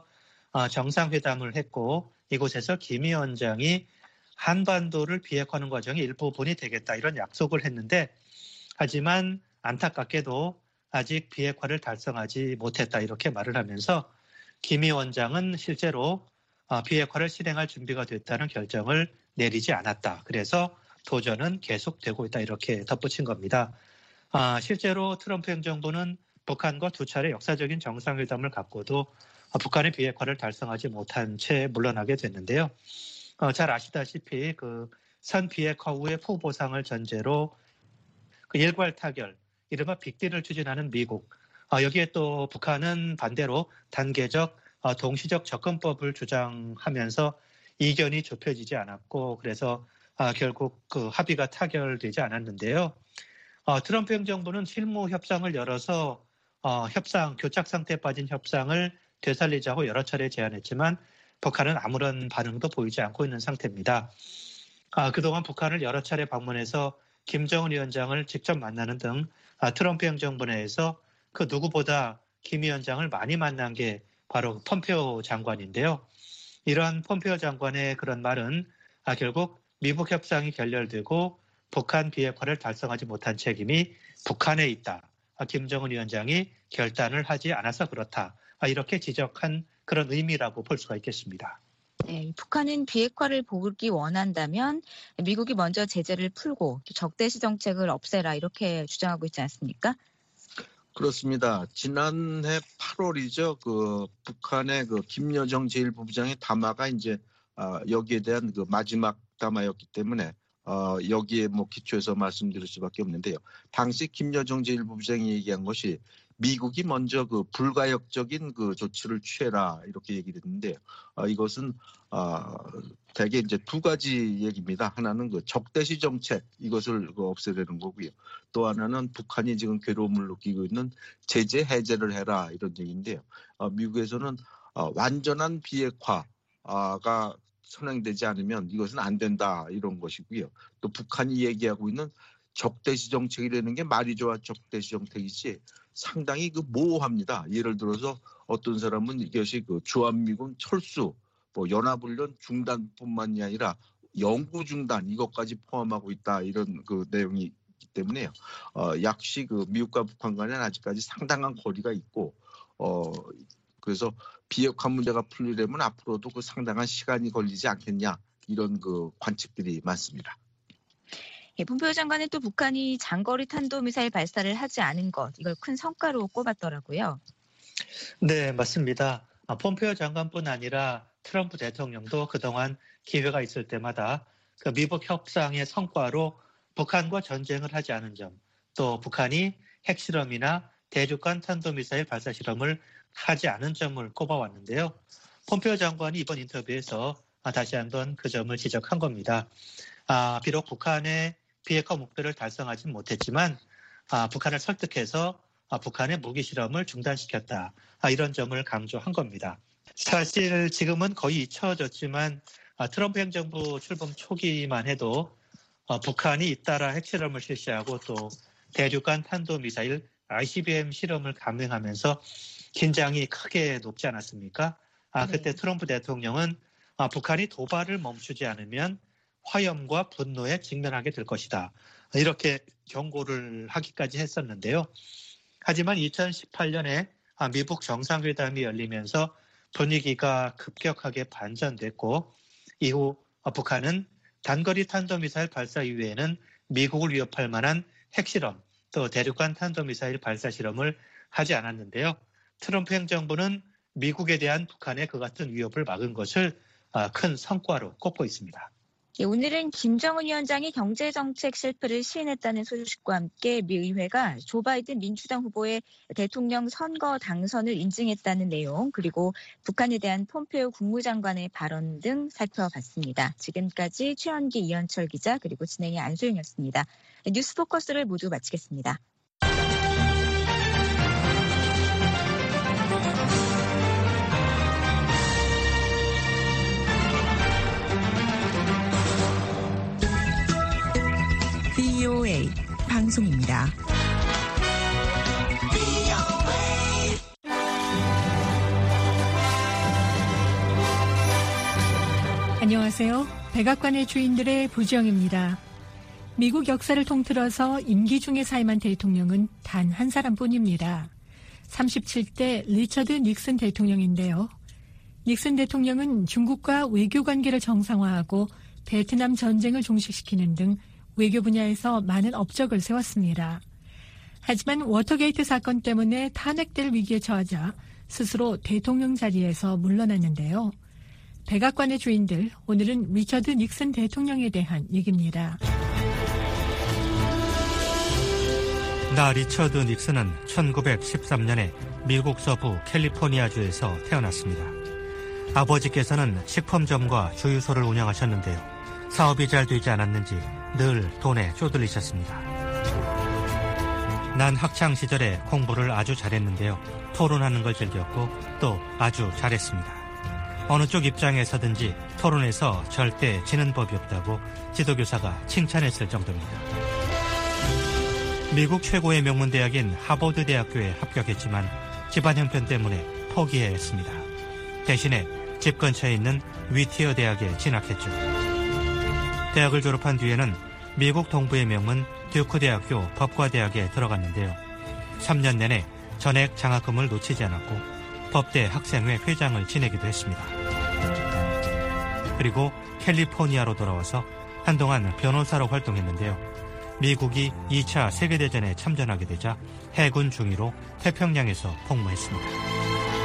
정상회담을 했고 이곳에서 김 위원장이 한반도를 비핵화하는 과정의 일부분이 되겠다 이런 약속을 했는데 하지만 안타깝게도 아직 비핵화를 달성하지 못했다 이렇게 말을 하면서 김 위원장은 실제로 비핵화를 실행할 준비가 됐다는 결정을 내리지 않았다. 그래서 도전은 계속되고 있다 이렇게 덧붙인 겁니다. 실제로 트럼프 행정부는 북한과 두 차례 역사적인 정상회담을 갖고도 북한의 비핵화를 달성하지 못한 채 물러나게 됐는데요. 어, 잘 아시다시피 그 선 비핵화 후의 포보상을 전제로 그 일괄 타결, 이른바 빅딜을 추진하는 미국. 어, 여기에 또 북한은 반대로 단계적 어, 동시적 접근법을 주장하면서 이견이 좁혀지지 않았고 그래서 어, 결국 그 합의가 타결되지 않았는데요. 어, 트럼프 행정부는 실무 협상을 열어서 어, 협상, 교착 상태에 빠진 협상을 되살리자고 여러 차례 제안했지만 북한은 아무런 반응도 보이지 않고 있는 상태입니다. 아, 그동안 북한을 여러 차례 방문해서 김정은 위원장을 직접 만나는 등 아, 트럼프 행정부 내에서 그 누구보다 김 위원장을 많이 만난 게 바로 폼페오 장관인데요. 이러한 폼페오 장관의 그런 말은 아, 결국 미북 협상이 결렬되고 북한 비핵화를 달성하지 못한 책임이 북한에 있다. 아, 김정은 위원장이 결단을 하지 않아서 그렇다. 아, 이렇게 지적한 그런 의미라고 볼 수가 있겠습니다. 네, 북한은 비핵화를 보기 원한다면 미국이 먼저 제재를 풀고 적대시 정책을 없애라 이렇게 주장하고 있지 않습니까? 그렇습니다. 지난해 팔월이죠. 그 북한의 그 김여정 제일 부부장의 담화가 이제 어, 여기에 대한 그 마지막 담화였기 때문에 어, 여기에 뭐 기초해서 말씀드릴 수밖에 없는데요. 당시 김여정 제일 부부장이 얘기한 것이 미국이 먼저 그 불가역적인 그 조치를 취해라 이렇게 얘기를 했는데 어, 이것은 어, 대개 이제 두 가지 얘기입니다. 하나는 그 적대시 정책 이것을 그 없애려는 거고요. 또 하나는 북한이 지금 괴로움을 느끼고 있는 제재 해제를 해라 이런 얘기인데요. 어, 미국에서는 어, 완전한 비핵화가 선행되지 않으면 이것은 안 된다 이런 것이고요. 또 북한이 얘기하고 있는 적대시 정책이라는 게 말이 좋아 적대시 정책이지 상당히 그 모호합니다. 예를 들어서 어떤 사람은 이것이 그 주한미군 철수, 뭐 연합훈련 중단뿐만이 아니라 연구 중단 이것까지 포함하고 있다 이런 그 내용이 있기 때문에 어, 역시 그 미국과 북한 간에는 아직까지 상당한 거리가 있고 어, 그래서 비핵화 문제가 풀리려면 앞으로도 그 상당한 시간이 걸리지 않겠냐 이런 그 관측들이 많습니다. 예, 폼페이오 장관은 또 북한이 장거리 탄도미사일 발사를 하지 않은 것 이걸 큰 성과로 꼽았더라고요. 네, 맞습니다. 아, 폼페이오 장관뿐 아니라 트럼프 대통령도 그동안 기회가 있을 때마다 그 미북 협상의 성과로 북한과 전쟁을 하지 않은 점, 또 북한이 핵실험이나 대륙간 탄도미사일 발사 실험을 하지 않은 점을 꼽아왔는데요. 폼페이오 장관이 이번 인터뷰에서 다시 한번 그 점을 지적한 겁니다. 아, 비록 북한의 비핵화 목표를 달성하지 못했지만 아, 북한을 설득해서 아, 북한의 무기 실험을 중단시켰다. 아, 이런 점을 강조한 겁니다. 사실 지금은 거의 잊혀졌지만 아, 트럼프 행정부 출범 초기만 해도 어, 북한이 잇따라 핵실험을 실시하고 또 대륙간 탄도미사일 아이씨비엠 실험을 감행하면서 긴장이 크게 높지 않았습니까? 아, 그때 네. 트럼프 대통령은 아, 북한이 도발을 멈추지 않으면 화염과 분노에 직면하게 될 것이다. 이렇게 경고를 하기까지 했었는데요. 하지만 이천십팔 년에 아, 미북 정상회담이 열리면서 분위기가 급격하게 반전됐고 이후 아, 북한은 단거리 탄도미사일 발사 이외에는 미국을 위협할 만한 핵실험 또 대륙간 탄도미사일 발사 실험을 하지 않았는데요. 트럼프 행정부는 미국에 대한 북한의 그 같은 위협을 막은 것을 큰 성과로 꼽고 있습니다. 예, 오늘은 김정은 위원장이 경제정책 실패를 시인했다는 소식과 함께 미 의회가 조 바이든 민주당 후보의 대통령 선거 당선을 인증했다는 내용 그리고 북한에 대한 폼페이오 국무장관의 발언 등 살펴봤습니다. 지금까지 최현기, 이현철 기자 그리고 진행의 안소영이었습니다. 뉴스포커스를 모두 마치겠습니다. 브이오에이 방송입니다. 안녕하세요. 백악관의 주인들의 부정입니다. 미국 역사를 통틀어서 임기 중에 사임한 대통령은 단 한 사람뿐입니다. 삼십칠 대 리처드 닉슨 대통령인데요. 닉슨 대통령은 중국과 외교관계를 정상화하고 베트남 전쟁을 종식시키는 등 외교 분야에서 많은 업적을 세웠습니다. 하지만 워터게이트 사건 때문에 탄핵될 위기에 처하자 스스로 대통령 자리에서 물러났는데요. 백악관의 주인들, 오늘은 리처드 닉슨 대통령에 대한 얘기입니다. 나 리처드 닉슨은 천구백십삼 년에 미국 서부 캘리포니아주에서 태어났습니다. 아버지께서는 식품점과 주유소를 운영하셨는데요. 사업이 잘 되지 않았는지 늘 돈에 쪼들리셨습니다. 난 학창시절에 공부를 아주 잘했는데요. 토론하는 걸 즐겼고 또 아주 잘했습니다. 어느 쪽 입장에 서든지 토론에서 절대 지는 법이 없다고 지도교사가 칭찬했을 정도입니다. 미국 최고의 명문대학인 하버드 대학교에 합격했지만 집안 형편 때문에 포기해야 했습니다. 대신에 집 근처에 있는 위티어 대학에 진학했죠. 대학을 졸업한 뒤에는 미국 동부의 명문 듀크 대학교 법과대학에 들어갔는데요. 삼 년 내내 전액 장학금을 놓치지 않았고 법대 학생회 회장을 지내기도 했습니다. 그리고 캘리포니아로 돌아와서 한동안 변호사로 활동했는데요. 미국이 이 차 세계대전에 참전하게 되자 해군 중위로 태평양에서 복무했습니다.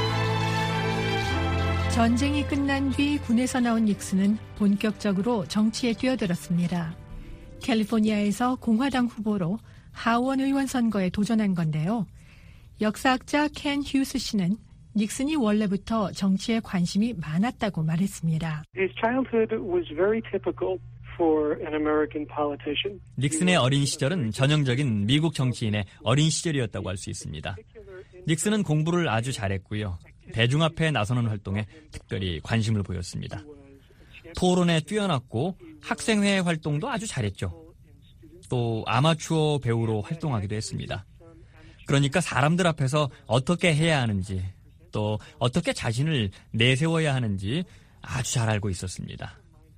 전쟁이 끝난 뒤 군에서 나온 닉슨은 본격적으로 정치에 뛰어들었습니다. 캘리포니아에서 공화당 후보로 하원 의원 선거에 도전한 건데요. 역사학자 켄 휴스 씨는 닉슨이 원래부터 정치에 관심이 많았다고 말했습니다. His childhood was very typical for an American politician. 닉슨의 어린 시절은 전형적인 미국 정치인의 어린 시절이었다고 할 수 있습니다. 닉슨은 공부를 아주 잘했고요. 대중 앞에 나서는 활동에 특별히 관심을 보였습니다. 토론에 뛰어났고 학생회 활동도 아주 잘했죠. 또 아마추어 배우로 활동하기도 했습니다. 그러니까 사람들 앞에서 어떻게 해야 하는지 또 어떻게 자신을 내세워야 하는지 아주 잘 알고 있었습니다.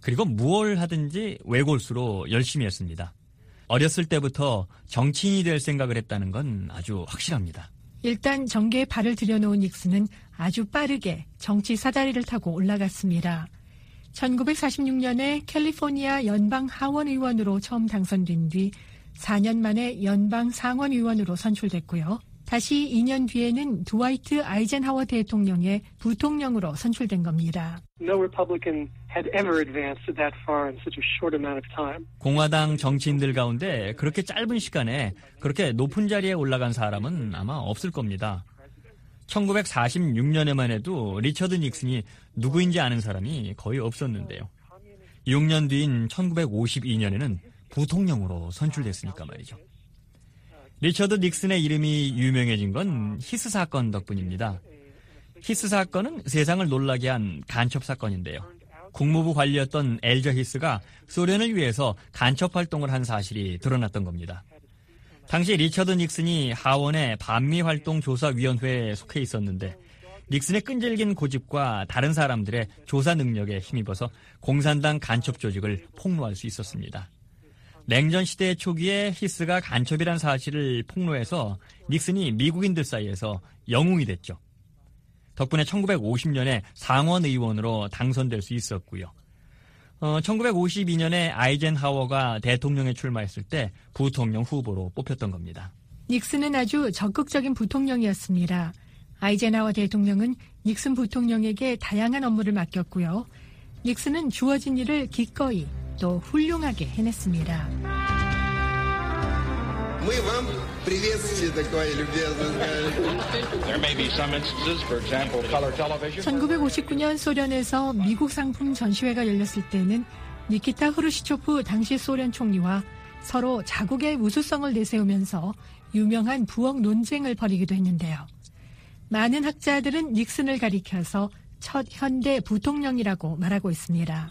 그리고 무얼 하든지 외골수로 열심히 했습니다. 어렸을 때부터 정치인이 될 생각을 했다는 건 아주 확실합니다. 일단 정계에 발을 들여놓은 닉슨은 아주 빠르게 정치 사다리를 타고 올라갔습니다. 천구백사십육 년에 캘리포니아 연방 하원 의원으로 처음 당선된 뒤 사 년 만에 연방 상원 의원으로 선출됐고요. 다시 이 년 뒤에는 드와이트 아이젠하워 대통령의 부통령으로 선출된 겁니다. No Republican had ever advanced that far in such a short amount of time. 공화당 정치인들 가운데 그렇게 짧은 시간에 그렇게 높은 자리에 올라간 사람은 아마 없을 겁니다. 천구백사십육 년에만 해도 리처드 닉슨이 누구인지 아는 사람이 거의 없었는데요. 육 년 뒤인 천구백오십이 년에는 부통령으로 선출됐으니까 말이죠. 리처드 닉슨의 이름이 유명해진 건 히스 사건 덕분입니다. 히스 사건은 세상을 놀라게 한 간첩 사건인데요. 국무부 관리였던 엘저 히스가 소련을 위해서 간첩 활동을 한 사실이 드러났던 겁니다. 당시 리처드 닉슨이 하원의 반미활동조사위원회에 속해 있었는데 닉슨의 끈질긴 고집과 다른 사람들의 조사 능력에 힘입어서 공산당 간첩 조직을 폭로할 수 있었습니다. 냉전 시대 초기에 히스가 간첩이란 사실을 폭로해서 닉슨이 미국인들 사이에서 영웅이 됐죠. 덕분에 천구백오십 년에 상원 의원으로 당선될 수 있었고요. 어, 천구백오십이 년에 아이젠하워가 대통령에 출마했을 때 부통령 후보로 뽑혔던 겁니다. 닉슨은 아주 적극적인 부통령이었습니다. 아이젠하워 대통령은 닉슨 부통령에게 다양한 업무를 맡겼고요. 닉슨은 주어진 일을 기꺼이 또 훌륭하게 해냈습니다. 천구백오십구 년 소련에서 미국 상품 전시회가 열렸을 때는 니키타 흐루시초프 당시 소련 총리와 서로 자국의 우수성을 내세우면서 유명한 부엌 논쟁을 벌이기도 했는데요. 많은 학자들은 닉슨을 가리켜서 첫 현대 부통령이라고 말하고 있습니다.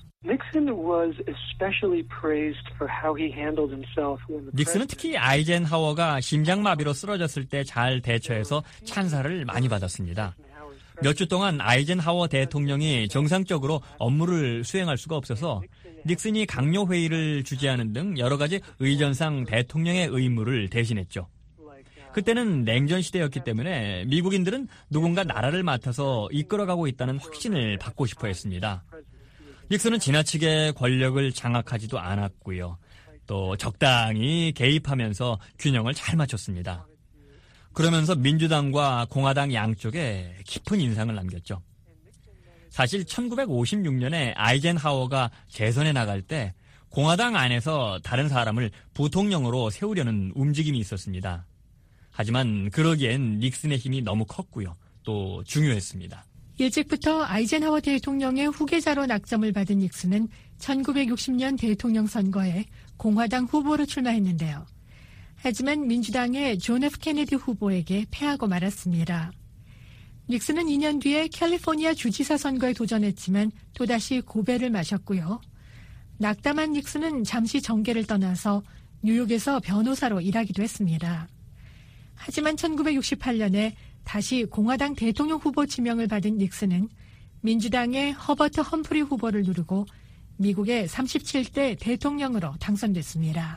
닉슨은 특히 아이젠하워가 심장마비로 쓰러졌을 때 잘 대처해서 찬사를 많이 받았습니다. 몇 주 동안 아이젠하워 대통령이 정상적으로 업무를 수행할 수가 없어서 닉슨이 강요회의를 주재하는 등 여러 가지 의전상 대통령의 의무를 대신했죠. 그때는 냉전 시대였기 때문에 미국인들은 누군가 나라를 맡아서 이끌어가고 있다는 확신을 받고 싶어 했습니다. 닉슨은 지나치게 권력을 장악하지도 않았고요. 또 적당히 개입하면서 균형을 잘 맞췄습니다. 그러면서 민주당과 공화당 양쪽에 깊은 인상을 남겼죠. 사실 천구백오십육 년에 아이젠하워가 재선에 나갈 때 공화당 안에서 다른 사람을 부통령으로 세우려는 움직임이 있었습니다. 하지만 그러기엔 닉슨의 힘이 너무 컸고요. 또 중요했습니다. 일찍부터 아이젠하워 대통령의 후계자로 낙점을 받은 닉슨은 천구백육십 년 대통령 선거에 공화당 후보로 출마했는데요. 하지만 민주당의 존 에프 케네디 후보에게 패하고 말았습니다. 닉슨은 이 년 뒤에 캘리포니아 주지사 선거에 도전했지만 또다시 고배를 마셨고요. 낙담한 닉슨은 잠시 정계를 떠나서 뉴욕에서 변호사로 일하기도 했습니다. 하지만 천구백육십팔 년에 다시 공화당 대통령 후보 지명을 받은 닉슨은 민주당의 허버트 험프리 후보를 누르고 미국의 삼십칠 대 대통령으로 당선됐습니다.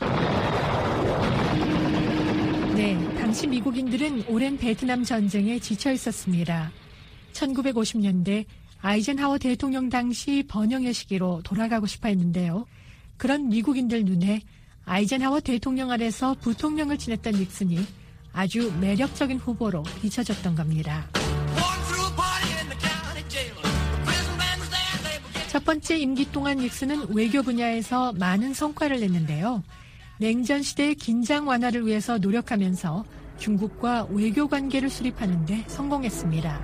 네, 당시 미국인들은 오랜 베트남 전쟁에 지쳐 있었습니다. 천구백오십 년대 아이젠하워 대통령 당시 번영의 시기로 돌아가고 싶어 했는데요. 그런 미국인들 눈에 아이젠하워 대통령 아래서 부통령을 지냈던 닉슨이 아주 매력적인 후보로 비춰졌던 겁니다. 첫 번째 임기 동안 닉슨은 외교 분야에서 많은 성과를 냈는데요. 냉전 시대의 긴장 완화를 위해서 노력하면서 중국과 외교 관계를 수립하는 데 성공했습니다.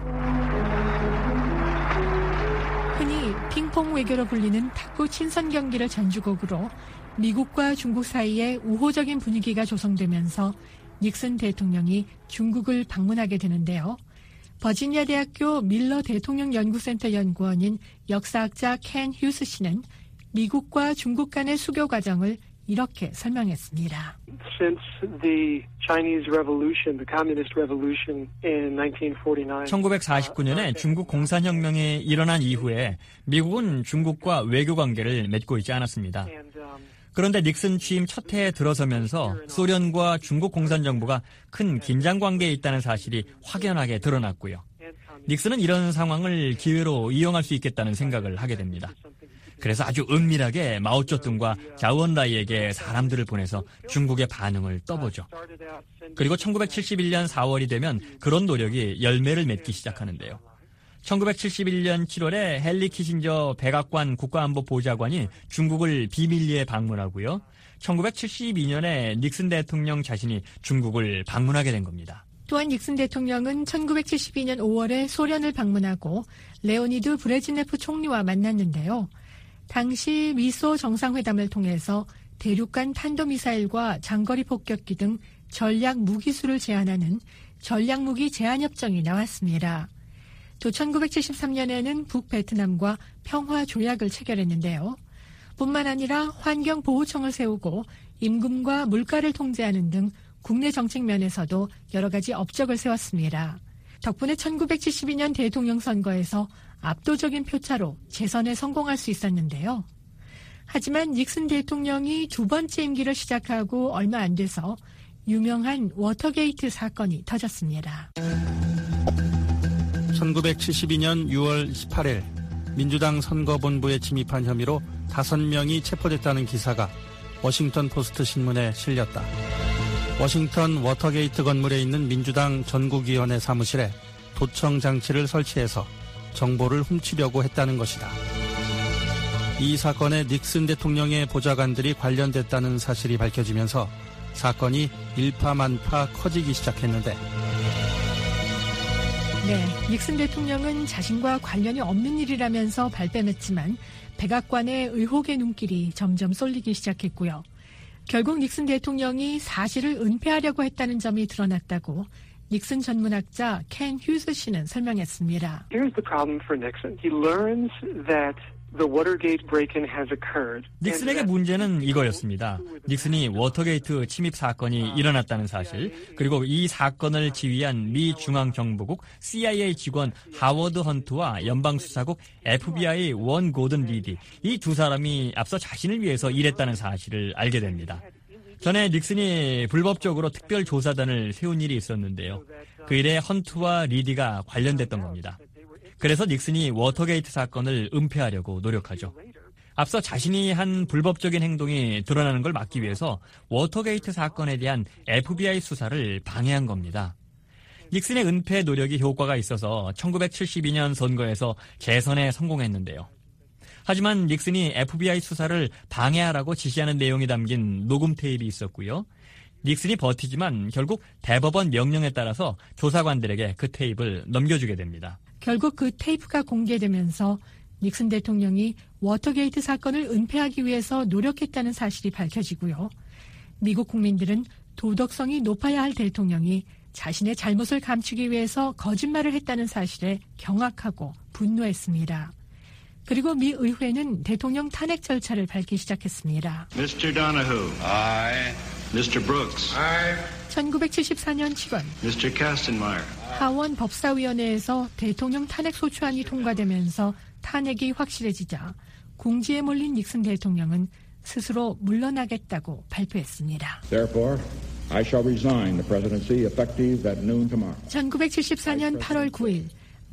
흔히 핑퐁 외교로 불리는 탁구 친선 경기를 전주곡으로 미국과 중국 사이에 우호적인 분위기가 조성되면서 닉슨 대통령이 중국을 방문하게 되는데요. 버지니아 대학교 밀러 대통령 연구센터 연구원인 역사학자 켄 휴스 씨는 미국과 중국 간의 수교 과정을 이렇게 설명했습니다. Since the Chinese Revolution, the Communist Revolution in nineteen forty-nine. 천구백사십구 년에 중국 공산혁명이 일어난 이후에 미국은 중국과 외교 관계를 맺고 있지 않았습니다. 그런데 닉슨 취임 첫 해에 들어서면서 소련과 중국 공산정부가 큰 긴장 관계에 있다는 사실이 확연하게 드러났고요. 닉슨은 이런 상황을 기회로 이용할 수 있겠다는 생각을 하게 됩니다. 그래서 아주 은밀하게 마오쩌둥과 자오언라이에게 사람들을 보내서 중국의 반응을 떠보죠. 그리고 천구백칠십일 년 사월이 되면 그런 노력이 열매를 맺기 시작하는데요. 천구백칠십일 년 칠월에 헨리 키신저 백악관 국가안보보좌관이 중국을 비밀리에 방문하고요. 천구백칠십이 년에 닉슨 대통령 자신이 중국을 방문하게 된 겁니다. 또한 닉슨 대통령은 천구백칠십이 년 오월에 소련을 방문하고 레오니드 브레즈네프 총리와 만났는데요. 당시 미소 정상회담을 통해서 대륙간 탄도미사일과 장거리 폭격기 등 전략 무기수를 제한하는 전략무기 제한협정이 나왔습니다. 또 천구백칠십삼 년에는 북베트남과 평화조약을 체결했는데요. 뿐만 아니라 환경보호청을 세우고 임금과 물가를 통제하는 등 국내 정책 면에서도 여러 가지 업적을 세웠습니다. 덕분에 천구백칠십이 년 대통령 선거에서 압도적인 표차로 재선에 성공할 수 있었는데요. 하지만 닉슨 대통령이 두 번째 임기를 시작하고 얼마 안 돼서 유명한 워터게이트 사건이 터졌습니다. 천구백칠십이 년 유월 십팔일 민주당 선거본부에 침입한 혐의로 다섯 명이 체포됐다는 기사가 워싱턴 포스트 신문에 실렸다. 워싱턴 워터게이트 건물에 있는 민주당 전국위원회 사무실에 도청 장치를 설치해서 정보를 훔치려고 했다는 것이다. 이 사건에 닉슨 대통령의 보좌관들이 관련됐다는 사실이 밝혀지면서 사건이 일파만파 커지기 시작했는데 네, 닉슨 대통령은 자신과 관련이 없는 일이라면서 발뺌했지만 백악관의 의혹의 눈길이 점점 쏠리기 시작했고요. 결국 닉슨 대통령이 사실을 은폐하려고 했다는 점이 드러났다고 닉슨 전문학자 켄 휴즈 씨는 설명했습니다. Here's the problem for Nixon. He learns that the Watergate break-in has occurred. 닉슨에게 문제는 이거였습니다. 닉슨이 워터게이트 침입 사건이 일어났다는 사실, 그리고 이 사건을 지휘한 미 중앙정보국 씨아이에이 직원 하워드 헌트와 연방수사국 에프비아이 원 고든 리디, 이 두 사람이 앞서 자신을 위해서 일했다는 사실을 알게 됩니다. 전에 닉슨이 불법적으로 특별조사단을 세운 일이 있었는데요. 그 일에 헌트와 리디가 관련됐던 겁니다. 그래서 닉슨이 워터게이트 사건을 은폐하려고 노력하죠. 앞서 자신이 한 불법적인 행동이 드러나는 걸 막기 위해서 워터게이트 사건에 대한 에프비아이 수사를 방해한 겁니다. 닉슨의 은폐 노력이 효과가 있어서 천구백칠십이 년 선거에서 재선에 성공했는데요. 하지만 닉슨이 에프비아이 수사를 방해하라고 지시하는 내용이 담긴 녹음 테이프가 있었고요. 닉슨이 버티지만 결국 대법원 명령에 따라서 조사관들에게 그 테이프를 넘겨주게 됩니다. 결국 그 테이프가 공개되면서 닉슨 대통령이 워터게이트 사건을 은폐하기 위해서 노력했다는 사실이 밝혀지고요. 미국 국민들은 도덕성이 높아야 할 대통령이 자신의 잘못을 감추기 위해서 거짓말을 했다는 사실에 경악하고 분노했습니다. 그리고 미 의회는 대통령 탄핵 절차를 밟기 시작했습니다. 미스터 Donoghue. Aye. 미스터 Brooks. Aye. 천구백칠십사 년 칠월. 미스터 Kastenmeier. 하원 법사위원회에서 대통령 탄핵 소추안이 통과되면서 탄핵이 확실해지자 궁지에 몰린 닉슨 대통령은 스스로 물러나겠다고 발표했습니다. Therefore, I shall resign the presidency effective at noon tomorrow. 천구백칠십사 년 팔월 구일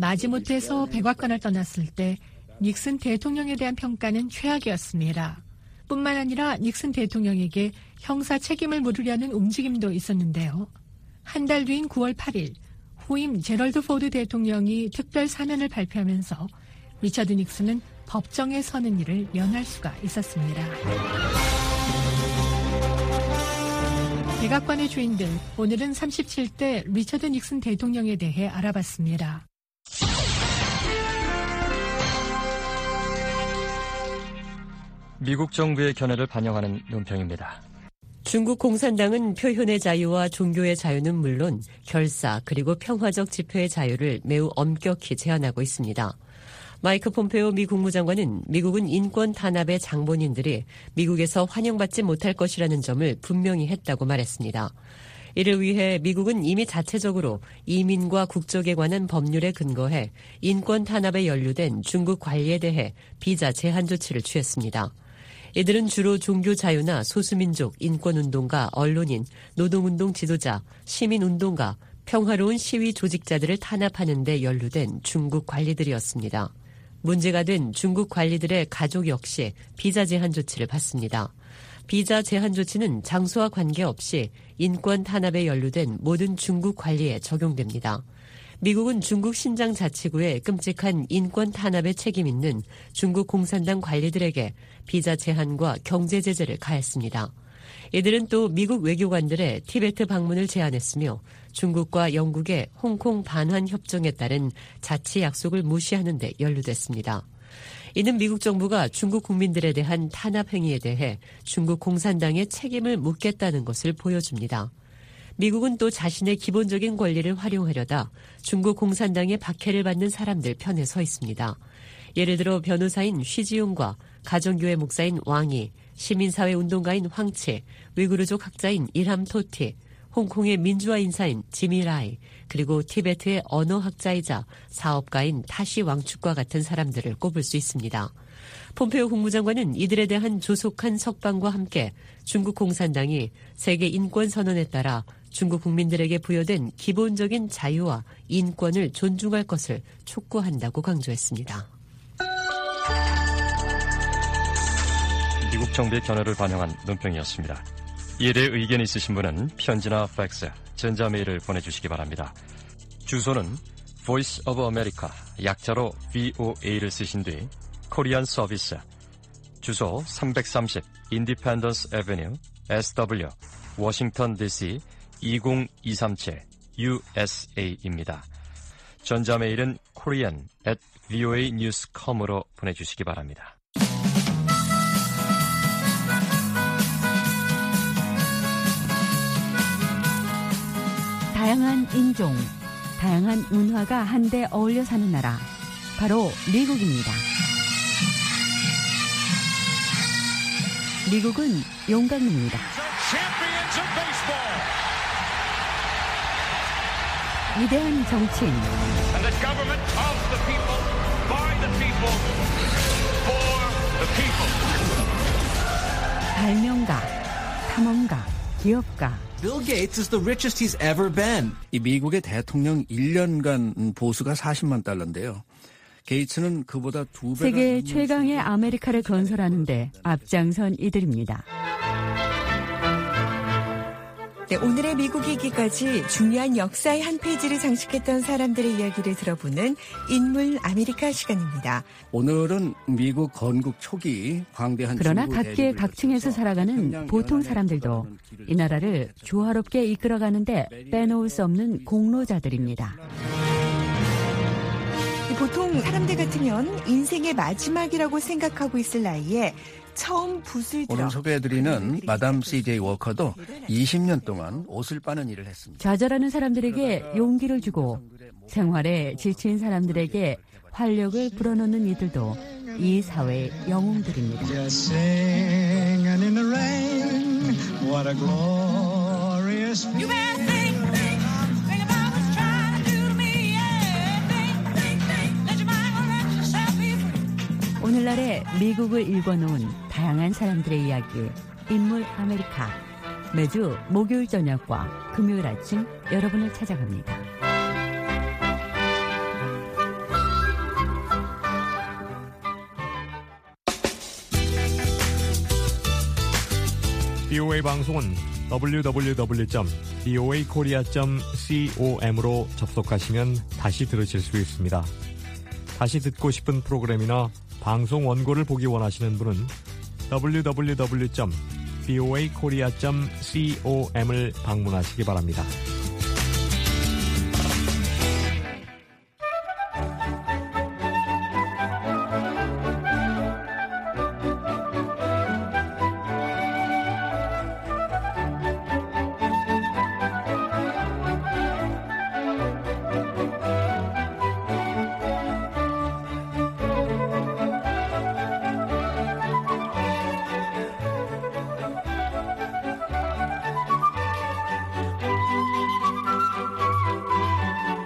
마지못해서 백악관을 떠났을 때 닉슨 대통령에 대한 평가는 최악이었습니다. 뿐만 아니라 닉슨 대통령에게 형사 책임을 물으려는 움직임도 있었는데요. 한 달 뒤인 구월 팔일 후임 제럴드 포드 대통령이 특별 사면을 발표하면서 리처드 닉슨은 법정에 서는 일을 면할 수가 있었습니다. 백악관의 주인들, 오늘은 삼십칠 대 리처드 닉슨 대통령에 대해 알아봤습니다. 미국 정부의 견해를 반영하는 논평입니다. 중국 공산당은 표현의 자유와 종교의 자유는 물론 결사 그리고 평화적 집회의 자유를 매우 엄격히 제한하고 있습니다. 마이크 폼페오 미 국무장관은 미국은 인권 탄압의 장본인들이 미국에서 환영받지 못할 것이라는 점을 분명히 했다고 말했습니다. 이를 위해 미국은 이미 자체적으로 이민과 국적에 관한 법률에 근거해 인권 탄압에 연루된 중국 관리에 대해 비자 제한 조치를 취했습니다. 이들은 주로 종교 자유나 소수민족 인권운동가, 언론인, 노동운동 지도자, 시민운동가, 평화로운 시위 조직자들을 탄압하는 데 연루된 중국 관리들이었습니다. 문제가 된 중국 관리들의 가족 역시 비자 제한 조치를 받습니다. 비자 제한 조치는 장소와 관계없이 인권 탄압에 연루된 모든 중국 관리에 적용됩니다. 미국은 중국 신장 자치구의 끔찍한 인권 탄압에 책임 있는 중국 공산당 관리들에게 비자 제한과 경제 제재를 가했습니다. 이들은 또 미국 외교관들의 티베트 방문을 제한했으며 중국과 영국의 홍콩 반환 협정에 따른 자치 약속을 무시하는 데 연루됐습니다. 이는 미국 정부가 중국 국민들에 대한 탄압 행위에 대해 중국 공산당에 책임을 묻겠다는 것을 보여줍니다. 미국은 또 자신의 기본적인 권리를 활용하려다 중국 공산당의 박해를 받는 사람들 편에 서 있습니다. 예를 들어 변호사인 쉬지용과 가정교회 목사인 왕이, 시민사회 운동가인 황치, 위구르족 학자인 일함 토티, 홍콩의 민주화 인사인 지미 라이, 그리고 티베트의 언어학자이자 사업가인 타시 왕축과 같은 사람들을 꼽을 수 있습니다. 폼페오 국무장관은 이들에 대한 조속한 석방과 함께 중국 공산당이 세계 인권선언에 따라 중국 국민들에게 부여된 기본적인 자유와 인권을 존중할 것을 촉구한다고 강조했습니다. 미국 정부의 견해를 반영한 논평이었습니다. 이에 대해 의견이 있으신 분은 편지나 팩스, 전자메일을 보내주시기 바랍니다. 주소는 Voice of America, 약자로 브이오에이를 쓰신 뒤 코리안 서비스, 주소 삼백삼십 Independence Avenue, 에스더블유, 워싱턴 디씨 이공이삼칠 유에스에이입니다. 전자메일은 korean at voanews dot com으로 보내주시기 바랍니다. 다양한 인종, 다양한 문화가 한데 어울려 사는 나라, 바로 미국입니다. 미국은 용광로입니다. 위대한 정치인, 발명가, 탐험가, 기업가. Bill Gates is the richest he's ever been. 이 미국의 대통령 일 년간 보수가 사십만 달러인데요. 게이츠는 그보다 두 배. 세계 최강의 아메리카를 건설하는데 앞장선 이들입니다. 네, 오늘의 미국 얘기까지 중요한 역사의 한 페이지를 장식했던 사람들의 이야기를 들어보는 인물 아메리카 시간입니다. 오늘은 미국 건국 초기 광대한 그러나 각계 각층에서 살아가는 보통 사람들도 이 나라를 조화롭게 이끌어가는데 빼놓을 수 없는 공로자들입니다. 보통 사람들 같으면 인생의 마지막이라고 생각하고 있을 나이에 처음 붓을 들어. 오늘 소개해드리는 마담 씨제이 워커도 이십 년 동안 옷을 빠는 일을 했습니다. 좌절하는 사람들에게 용기를 주고 생활에 지친 사람들에게 활력을 불어넣는 이들도 이 사회의 영웅들입니다. 오늘날의 미국을 읽어놓은 다양한 사람들의 이야기, 인물 아메리카. 매주 목요일 저녁과 금요일 아침 여러분을 찾아갑니다. 비오에이 방송은 더블유 더블유 더블유 점 비오에이 코리아 점 com으로 접속하시면 다시 들으실 수 있습니다. 다시 듣고 싶은 프로그램이나 방송 원고를 보기 원하시는 분은 더블유 더블유 더블유 점 비오에이 코리아 점 com을 방문하시기 바랍니다.